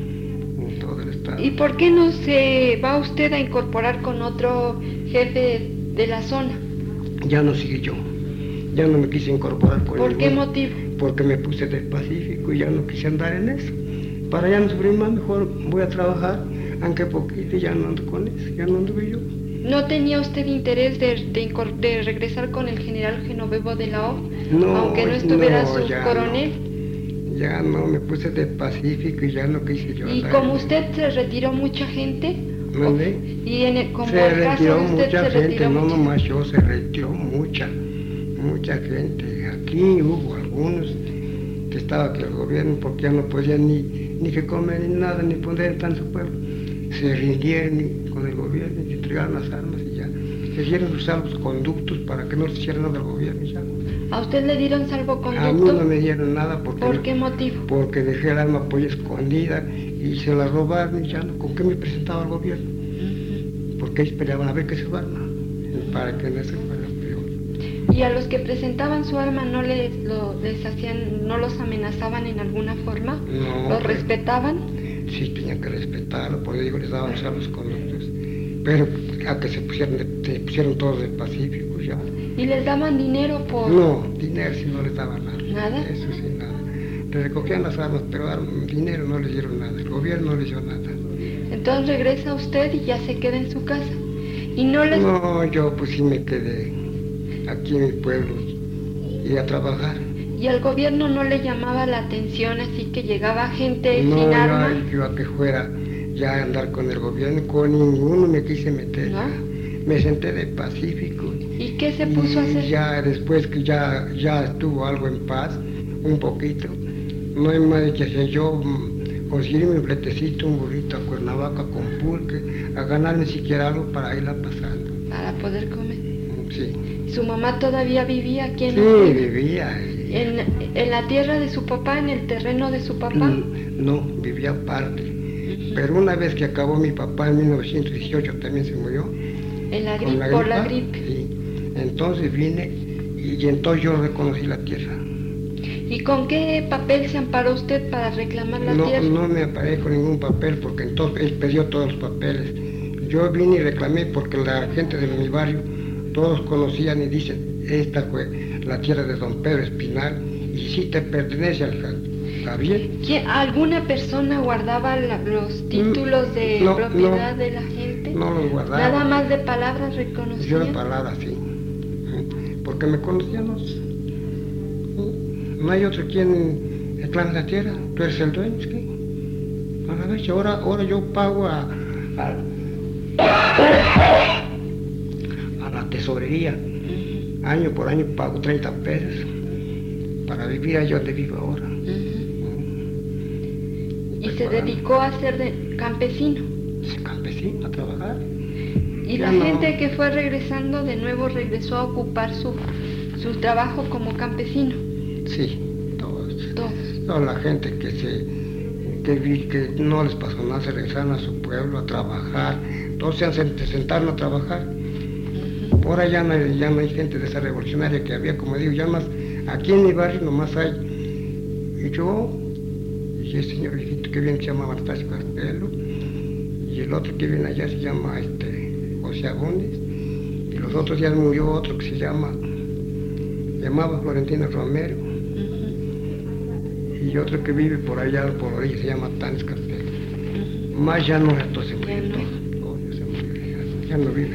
[SPEAKER 2] En todo el Estado.
[SPEAKER 1] ¿Y por qué no se va usted a incorporar con otro jefe de la zona?
[SPEAKER 2] Ya no seguí yo. Ya no me quise incorporar con él.
[SPEAKER 1] ¿Por qué motivo?
[SPEAKER 2] Porque me puse del Pacífico y ya no quise andar en eso. Para ya no sufrir más, mejor voy a trabajar, aunque poquito, ya no ando con eso, ya no anduve yo.
[SPEAKER 1] ¿No tenía usted interés de, de, de regresar con el general Genovevo de la O?
[SPEAKER 2] No,
[SPEAKER 1] aunque no estuviera
[SPEAKER 2] no,
[SPEAKER 1] su
[SPEAKER 2] ya
[SPEAKER 1] coronel.
[SPEAKER 2] No. Ya no, me puse del Pacífico y ya no quise yo.
[SPEAKER 1] ¿Y como usted se retiró mucha gente?
[SPEAKER 2] ¿Dónde?
[SPEAKER 1] Y en el, como
[SPEAKER 2] se
[SPEAKER 1] el caso
[SPEAKER 2] retiró
[SPEAKER 1] de usted
[SPEAKER 2] mucha
[SPEAKER 1] se
[SPEAKER 2] gente,
[SPEAKER 1] retiró
[SPEAKER 2] no
[SPEAKER 1] mucha...
[SPEAKER 2] nomás yo, se retiró mucha, mucha gente. Aquí hubo algunos que estaba que el gobierno, porque ya no podían ni, ni que comer ni nada, ni poner en su pueblo. Se rindieron con el gobierno y entregaron las armas y ya. Se dieron sus salvoconductos para que no se hicieran nada del gobierno y ya.
[SPEAKER 1] ¿A usted le dieron salvoconducto?
[SPEAKER 2] A mí no me dieron nada porque...
[SPEAKER 1] ¿Por qué motivo?
[SPEAKER 2] Porque dejé el arma pues escondida y se la robaron y ya no. ¿Con qué me presentaba el gobierno? Uh-huh. Porque ellos peleaban a ver qué es su arma, para que no se fuera peor.
[SPEAKER 1] ¿Y a los que presentaban su arma no les, lo, les hacían, no los amenazaban en alguna forma?
[SPEAKER 2] No.
[SPEAKER 1] ¿Los pues, respetaban?
[SPEAKER 2] Sí, tenían que respetarlo, por eso digo, les daban salvoconductos. Pero a que se pusieron, de, se pusieron todos del Pacífico ya.
[SPEAKER 1] ¿Y les daban dinero por...?
[SPEAKER 2] No, dinero sí no les daban nada.
[SPEAKER 1] ¿Nada?
[SPEAKER 2] Eso sí, nada. Le recogían las armas, pero dinero no les dieron nada, el gobierno no les dio nada.
[SPEAKER 1] Entonces regresa usted y ya se queda en su casa. ¿Y no les...?
[SPEAKER 2] No, yo pues sí me quedé aquí en mi pueblo y a trabajar.
[SPEAKER 1] ¿Y al gobierno no le llamaba la atención así que llegaba gente
[SPEAKER 2] no,
[SPEAKER 1] sin arma?
[SPEAKER 2] No, yo a que fuera ya a andar con el gobierno, con ninguno me quise meter.
[SPEAKER 1] ¿No?
[SPEAKER 2] me senté de pacífico.
[SPEAKER 1] ¿Y qué se puso a hacer?
[SPEAKER 2] Ya después que ya, ya estuvo algo en paz, un poquito, no hay más que hacer yo mm, conseguirme un fletecito, un burrito a Cuernavaca con pulque, a ganarme siquiera algo para irla pasando.
[SPEAKER 1] Para poder comer.
[SPEAKER 2] Sí.
[SPEAKER 1] ¿Su mamá todavía vivía aquí en
[SPEAKER 2] Sí,
[SPEAKER 1] Ocuila?
[SPEAKER 2] vivía.
[SPEAKER 1] ¿En, ¿En la tierra de su papá, en el terreno de su papá?
[SPEAKER 2] No, vivía aparte.
[SPEAKER 1] Uh-huh.
[SPEAKER 2] Pero una vez que acabó mi papá en mil novecientos dieciocho también se murió.
[SPEAKER 1] ¿En la
[SPEAKER 2] Con
[SPEAKER 1] gripe?
[SPEAKER 2] la
[SPEAKER 1] ¿Por la
[SPEAKER 2] gripa,
[SPEAKER 1] gripe?
[SPEAKER 2] Sí. Entonces vine y, y entonces yo reconocí la tierra.
[SPEAKER 1] ¿Y con qué papel se amparó usted para reclamar la
[SPEAKER 2] No,
[SPEAKER 1] tierra?
[SPEAKER 2] no me aparé con ningún papel porque entonces él perdió todos los papeles. Yo vine y reclamé porque la gente de mi barrio, todos conocían y dicen, esta fue la tierra de don Pedro Espinal y sí te pertenece al Javier.
[SPEAKER 1] ¿Quién, ¿Alguna persona guardaba la, los títulos de
[SPEAKER 2] no,
[SPEAKER 1] propiedad
[SPEAKER 2] no,
[SPEAKER 1] de la gente?
[SPEAKER 2] No los guardaba.
[SPEAKER 1] Nada más de palabras reconocían.
[SPEAKER 2] Yo de palabras, sí. Porque me conocían los... No hay otro quien reclame la tierra, tú eres el dueño, ¿qué? A la vez, ahora, ahora yo pago a, a, a la tesorería, uh-huh. Año por año pago treinta pesos para vivir allá donde vivo ahora.
[SPEAKER 1] Uh-huh.
[SPEAKER 2] Uh-huh.
[SPEAKER 1] ¿Y se dedicó a ser de campesino?
[SPEAKER 2] Sí, campesino, a trabajar.
[SPEAKER 1] ¿Y
[SPEAKER 2] ya
[SPEAKER 1] la
[SPEAKER 2] no...
[SPEAKER 1] gente que fue regresando de nuevo regresó a ocupar su, su trabajo como campesino?
[SPEAKER 2] Sí, todos.
[SPEAKER 1] Todos.
[SPEAKER 2] Toda la gente que se que vi que no les pasó nada, se regresaron a su pueblo a trabajar, todos se sentaron a trabajar. Uh-huh. Ahora ya no, ya no hay gente de esa revolucionaria que había, como digo, ya más, aquí en mi barrio nomás hay y yo, y el señor viejito que viene se llama Martasio Castelo, y el otro que viene allá se llama este José Agúndez, y los otros días murió otro que se llama, llamaba Florentino Romero, y otro que vive por allá, por ahí, se llama Tanis Castelo. Uh-huh. Más ya no, esto se murió todo. Oh, ya se murió, ya, ya no vive.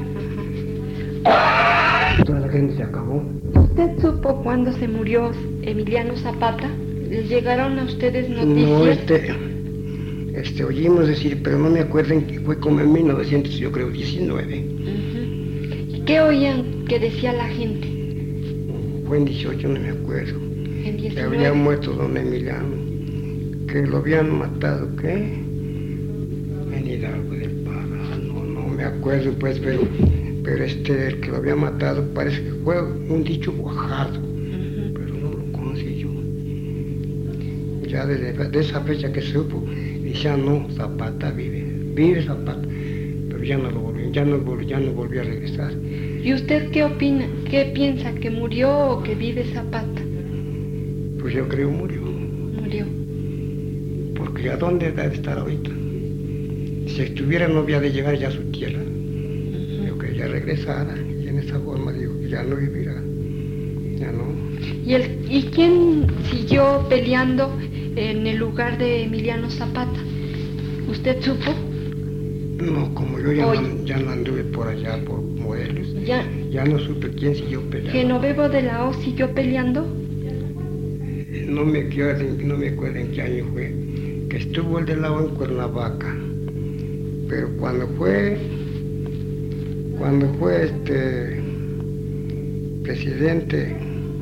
[SPEAKER 2] Uh-huh. Toda la gente se acabó.
[SPEAKER 1] ¿Usted supo cuándo se murió Emiliano Zapata? ¿Les llegaron a ustedes noticias?
[SPEAKER 2] No, este, este, oímos decir, pero no me acuerdo que fue como en mil novecientos, yo creo, diecinueve.
[SPEAKER 1] Uh-huh. ¿Qué oían que decía la gente?
[SPEAKER 2] Fue en dieciocho, no me acuerdo. Que
[SPEAKER 1] diecinueve.
[SPEAKER 2] había muerto don Emiliano, que lo habían matado, ¿qué? En Hidalgo del Pará, no, no me acuerdo pues, pero, pero este, el que lo había matado parece que fue un dicho guajado, uh-huh. Pero no lo conocí yo. Ya desde de esa fecha que supo, decía no, Zapata vive, vive Zapata, pero ya no lo volvió, ya no volvió, ya no volvió a regresar.
[SPEAKER 1] ¿Y usted qué opina, qué piensa, que murió o que vive Zapata?
[SPEAKER 2] Pues yo creo murió.
[SPEAKER 1] Murió.
[SPEAKER 2] Porque ¿a dónde debe estar ahorita? Si estuviera no había de llegar ya a su tierra. Uh-huh. Yo que ya regresara y en esa forma digo que ya no vivirá. Ya no.
[SPEAKER 1] ¿Y, el, ¿Y quién siguió peleando en el lugar de Emiliano Zapata? ¿Usted supo?
[SPEAKER 2] No, como yo ya, no, ya no anduve por allá, por Morelos,
[SPEAKER 1] ya,
[SPEAKER 2] ya no supe quién siguió peleando.
[SPEAKER 1] ¿Genovevo de la O siguió peleando?
[SPEAKER 2] No me acuerdo, no me acuerdo en qué año fue, que estuvo el de la O en Cuernavaca, pero cuando fue, cuando fue este presidente,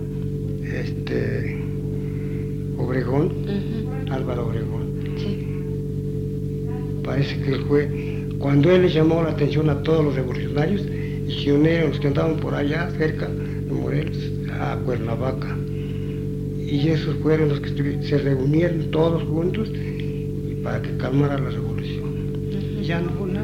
[SPEAKER 2] este Obregón, uh-huh. Álvaro Obregón,
[SPEAKER 1] sí.
[SPEAKER 2] Parece que fue cuando él le llamó la atención a todos los revolucionarios y se unieron los que andaban por allá cerca de Morelos a Cuernavaca. Y esos fueron los que se reunieron todos juntos y para que calmara la revolución. Uh-huh. Y ya no hubo nada.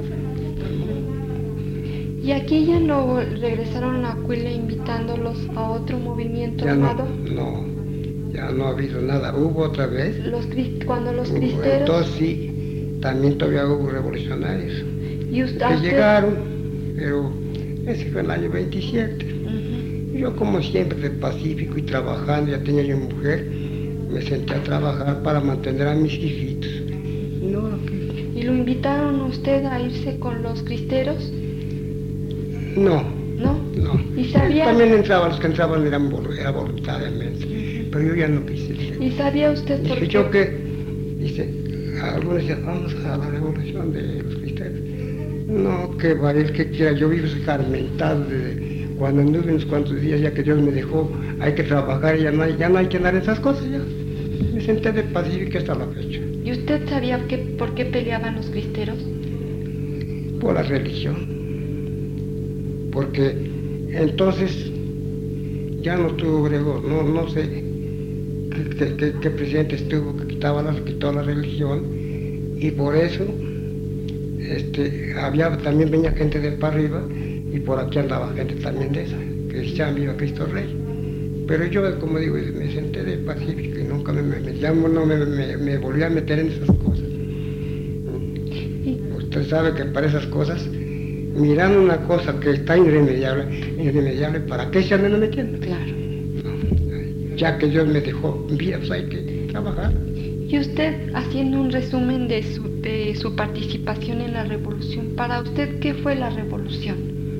[SPEAKER 1] ¿Y aquí ya no regresaron a Ocuila invitándolos a otro movimiento
[SPEAKER 2] ya
[SPEAKER 1] armado?
[SPEAKER 2] No, no, ya no ha habido nada. Hubo otra vez.
[SPEAKER 1] Los, cuando los
[SPEAKER 2] hubo,
[SPEAKER 1] cristeros...
[SPEAKER 2] Entonces sí, también todavía hubo revolucionarios.
[SPEAKER 1] ¿Y usted,
[SPEAKER 2] que
[SPEAKER 1] usted...
[SPEAKER 2] llegaron, pero ese fue el año veintisiete. Yo como siempre de pacífico y trabajando, ya tenía yo mujer, me senté a trabajar para mantener a mis hijitos. No, okay.
[SPEAKER 1] ¿Y lo invitaron a usted a irse con los cristeros?
[SPEAKER 2] No.
[SPEAKER 1] ¿No?
[SPEAKER 2] No.
[SPEAKER 1] ¿Y sabía?
[SPEAKER 2] También entraban, los que entraban eran era voluntariamente, uh-huh. Pero yo ya no quise.
[SPEAKER 1] ¿Y sabía usted por
[SPEAKER 2] Dije
[SPEAKER 1] qué?
[SPEAKER 2] yo que, dice, algunos decían, vamos a la revolución de los cristeros. No, que va, es que quiera, yo vivo escarmentado desde cuando anduve unos cuantos días, ya que Dios me dejó, hay que trabajar, ya no hay, ya no hay que andar en esas cosas ya. Me senté de pacífico hasta la fecha.
[SPEAKER 1] ¿Y usted sabía que, por qué peleaban los cristeros?
[SPEAKER 2] Por la religión. Porque entonces ya no tuvo Obregón, no, no sé qué, qué, qué, qué presidente estuvo que quitaba la, quitó la religión, y por eso este, había, también venía gente de para arriba, y por aquí andaba gente también de esa, que decían viva Cristo Rey. Pero yo, como digo, me senté de pacífico y nunca me, me, me, llamo, no me, me, me volví a meter en esas cosas. Usted sabe que para esas cosas, mirando una cosa que está irremediable, irremediable, ¿para qué se andan metiendo?
[SPEAKER 1] Claro.
[SPEAKER 2] No, ya que Dios me dejó vida, pues hay que trabajar.
[SPEAKER 1] Y usted, haciendo un resumen de su, de su participación en la revolución, para usted, ¿qué fue la revolución?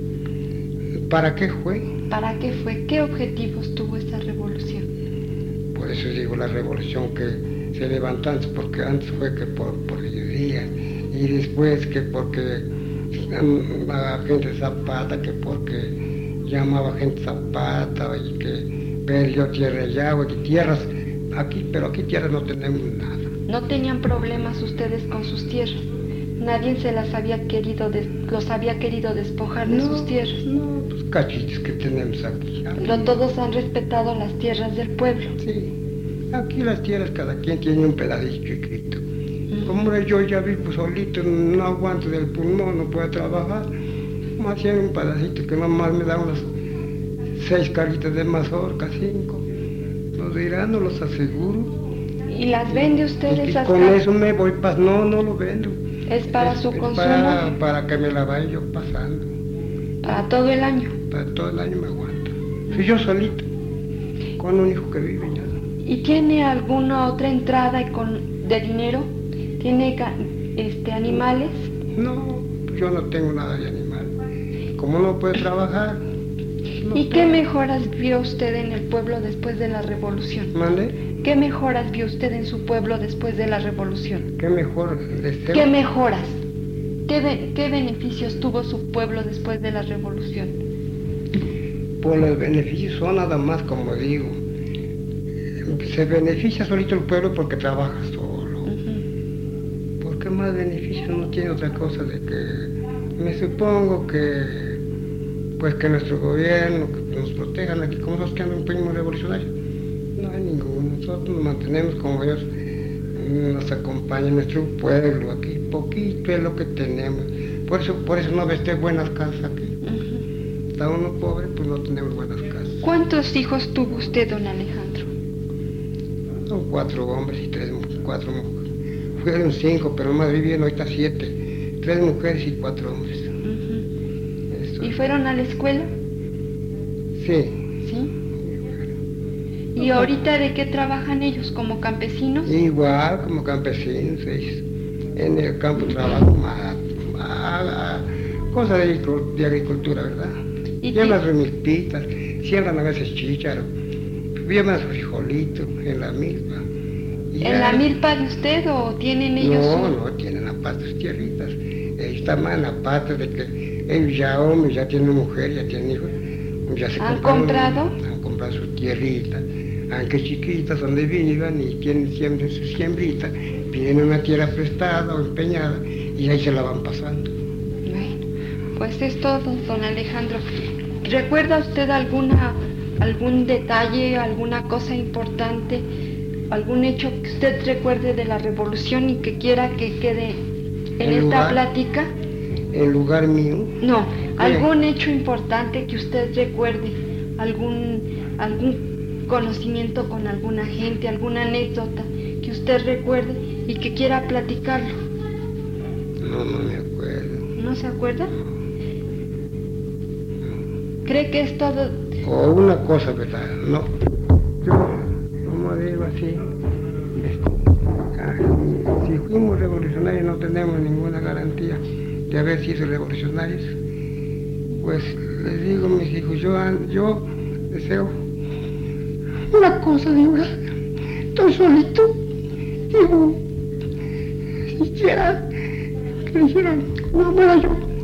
[SPEAKER 2] ¿Para qué fue?
[SPEAKER 1] ¿Para qué fue? ¿Qué objetivos tuvo esa revolución?
[SPEAKER 2] Por eso digo la revolución que se levantó antes, porque antes fue que por, por ideología, y después que porque llamaba gente Zapata, que porque llamaba gente Zapata, y que perdió tierra y agua, y tierras aquí, pero aquí tierras no tenemos nada.
[SPEAKER 1] ¿No tenían problemas ustedes con sus tierras? Nadie se las había querido, des, los había querido despojar de
[SPEAKER 2] no,
[SPEAKER 1] sus tierras.
[SPEAKER 2] No, pues cachitos que tenemos aquí. aquí.
[SPEAKER 1] Pero todos han respetado las tierras del pueblo.
[SPEAKER 2] Sí, aquí las tierras cada quien tiene un pedacito chiquito. Mm. Como yo ya vivo solito, no aguanto del pulmón, no puedo trabajar. Más tiene un pedacito que nomás me da unas seis carritas de mazorca, cinco. Los dirán, no los aseguro.
[SPEAKER 1] ¿Y las vende usted
[SPEAKER 2] y,
[SPEAKER 1] esas
[SPEAKER 2] y con
[SPEAKER 1] cartas?
[SPEAKER 2] eso me voy, pas no, no lo vendo.
[SPEAKER 1] ¿Es para
[SPEAKER 2] es,
[SPEAKER 1] su
[SPEAKER 2] es
[SPEAKER 1] consumo?
[SPEAKER 2] Para, para que me la vaya yo pasando.
[SPEAKER 1] ¿Para todo el año?
[SPEAKER 2] Para todo el año me aguanto. Soy yo solito, con un hijo que vive ya.
[SPEAKER 1] ¿Y tiene alguna otra entrada con, de dinero? ¿Tiene este, animales?
[SPEAKER 2] No, yo no tengo nada de animal. Como no puedo trabajar. No
[SPEAKER 1] ¿Y
[SPEAKER 2] puedo.
[SPEAKER 1] qué mejoras vio usted en el pueblo después de la revolución?
[SPEAKER 2] ¿Mande?
[SPEAKER 1] ¿Qué mejoras vio usted en su pueblo después de la revolución?
[SPEAKER 2] ¿Qué mejor? Este...
[SPEAKER 1] ¿Qué mejoras? ¿Qué, be ¿Qué beneficios tuvo su pueblo después de la revolución?
[SPEAKER 2] Pues los beneficios son nada más, como digo, se beneficia solito el pueblo porque trabaja solo. Uh-huh. Porque más beneficios no tiene otra cosa de que, me supongo que, pues que nuestro gobierno, que nos protejan aquí, como nosotros que andan primos revolucionarios. No hay ninguno, nosotros nos mantenemos como ellos nos acompaña nuestro pueblo, aquí poquito es lo que tenemos. Por eso, por eso no ves buenas casas aquí. Uh-huh. Está uno pobre, pues no tenemos buenas casas.
[SPEAKER 1] ¿Cuántos hijos tuvo usted, don Alejandro?
[SPEAKER 2] Son cuatro hombres y tres, cuatro mujeres. Fueron cinco, pero más vivían ahorita siete. Tres mujeres y cuatro hombres.
[SPEAKER 1] Uh-huh. ¿Y fueron a la escuela?
[SPEAKER 2] Sí.
[SPEAKER 1] ¿Sí? ¿Y ahorita de qué trabajan ellos? ¿Como campesinos?
[SPEAKER 2] Igual, como campesinos. En el campo trabajo más, más cosas de, de agricultura, ¿verdad? Llevan sus milpitas, siembran a veces chícharo, llevan su frijolito en la milpa.
[SPEAKER 1] ¿En ya... la milpa de usted o tienen ellos?
[SPEAKER 2] No,
[SPEAKER 1] un...
[SPEAKER 2] no, tienen aparte sus tierritas. Ellos están más aparte de que ellos ya hombres, ya tienen mujer, ya tienen hijos. Ya se
[SPEAKER 1] ¿Han comprado?
[SPEAKER 2] Han comprado su tierrita, aunque chiquitas, donde vivan y tienen siempre su siembrita, piden una tierra prestada o empeñada y ahí se la van pasando.
[SPEAKER 1] Bueno, pues es todo, don Alejandro. ¿Recuerda usted alguna, algún detalle, alguna cosa importante, algún hecho que usted recuerde de la revolución y que quiera que quede en esta
[SPEAKER 2] lugar,
[SPEAKER 1] plática?
[SPEAKER 2] ¿En lugar mío?
[SPEAKER 1] No, algún hecho importante que usted recuerde, algún, algún conocimiento con alguna gente, alguna anécdota que usted recuerde y que quiera platicarlo.
[SPEAKER 2] No, no me acuerdo.
[SPEAKER 1] ¿No se acuerda? ¿Cree que es todo?
[SPEAKER 2] O una cosa, ¿verdad? No. Yo, como digo así, si fuimos revolucionarios no tenemos ninguna garantía de haber sido revolucionarios. Pues les digo a mis hijos, yo, yo deseo una cosa, digo, estoy solito, digo, si quisiera que dijeran, no muera yo,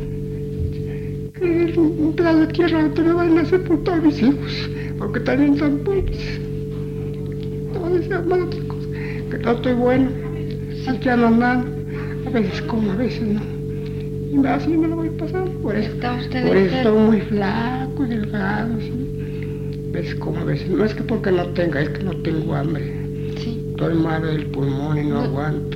[SPEAKER 2] que un pedazo de tierra donde me van a sepultar mis hijos, porque también están pobres. No decía más otra cosa, que no estoy bueno, ya no nada, a veces como, a veces no. Y así me lo voy pasando, por eso,
[SPEAKER 1] ¿Está usted
[SPEAKER 2] por eso
[SPEAKER 1] enfermo?
[SPEAKER 2] estoy muy flaco, delgado, ¿sí? A veces como, a veces, no es que porque no tenga, es que no tengo hambre.
[SPEAKER 1] Sí.
[SPEAKER 2] Estoy mal del pulmón y no,
[SPEAKER 1] No.
[SPEAKER 2] aguanto.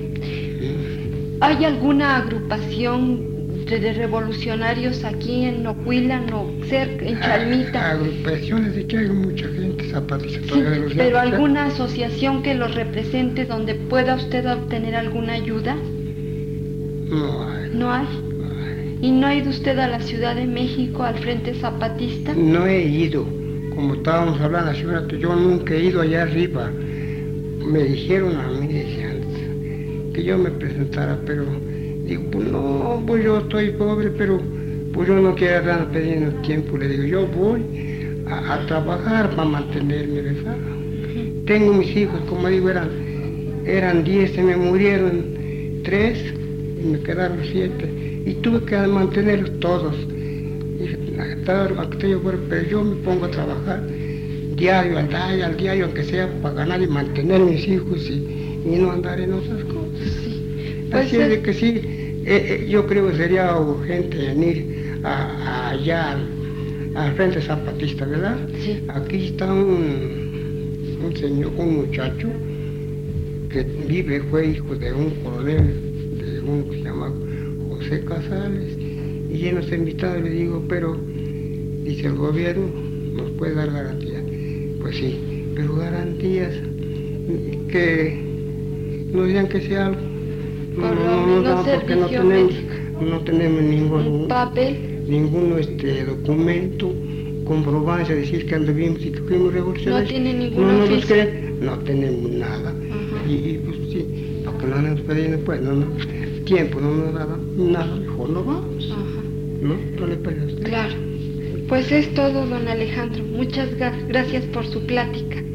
[SPEAKER 1] ¿Hay alguna agrupación de, de revolucionarios aquí en Nocuilan o cerca, en Chalmita?
[SPEAKER 2] A- agrupaciones de que hay mucha gente zapatista
[SPEAKER 1] Sí,
[SPEAKER 2] todavía de los
[SPEAKER 1] pero
[SPEAKER 2] llanos, ¿eh?
[SPEAKER 1] alguna asociación que los represente donde pueda usted obtener alguna ayuda.
[SPEAKER 2] No hay.
[SPEAKER 1] ¿No hay?
[SPEAKER 2] No hay.
[SPEAKER 1] ¿Y no ha ido usted a la Ciudad de México, al Frente Zapatista?
[SPEAKER 2] No he ido. Como estábamos hablando hace un rato, yo nunca he ido allá arriba. Me dijeron a mí, decían, que yo me presentara, pero digo, pues no, pues yo estoy pobre, pero pues yo no quiero andar perdiendo tiempo. Le digo, yo voy a, a trabajar para mantenerme, ¿verdad? Tengo mis hijos, como digo, eran, eran diez, se me murieron tres y me quedaron siete. Y tuve que mantenerlos todos. Dije, aquello, bueno, pero yo me pongo a trabajar diario, al diario, al diario, aunque sea para ganar y mantener mis hijos y, y no andar en otras cosas.
[SPEAKER 1] Sí. Pues
[SPEAKER 2] Así es de
[SPEAKER 1] es-
[SPEAKER 2] que sí, eh, eh, yo creo que sería urgente venir a, a allá al, al Frente Zapatista, ¿verdad?
[SPEAKER 1] Sí.
[SPEAKER 2] Aquí está un, un señor, un muchacho que vive, fue hijo de un coronel, de uno que se llama José Casales, y él nos ha invitado y le digo, pero dice el gobierno nos puede dar garantía. Pues sí, pero garantías que nos digan que sea algo.
[SPEAKER 1] Por lo
[SPEAKER 2] no,
[SPEAKER 1] menos
[SPEAKER 2] no, porque no
[SPEAKER 1] servicio
[SPEAKER 2] tenemos,
[SPEAKER 1] médico.
[SPEAKER 2] no tenemos ningún,
[SPEAKER 1] Un papel.
[SPEAKER 2] ningún este, documento, comprobancia, decir que anduvimos y que fuimos revolucionarios.
[SPEAKER 1] No tiene ningún
[SPEAKER 2] no, no nos
[SPEAKER 1] oficio.
[SPEAKER 2] creen, no tenemos nada.
[SPEAKER 1] Ajá.
[SPEAKER 2] Y, y, pues sí, porque no nos pedían, pues no, no, tiempo no nos daba nada, mejor no vamos,
[SPEAKER 1] Ajá.
[SPEAKER 2] ¿no? No le parece a usted.
[SPEAKER 1] Claro. Pues es todo, don Alejandro. Muchas gra- gracias por su plática.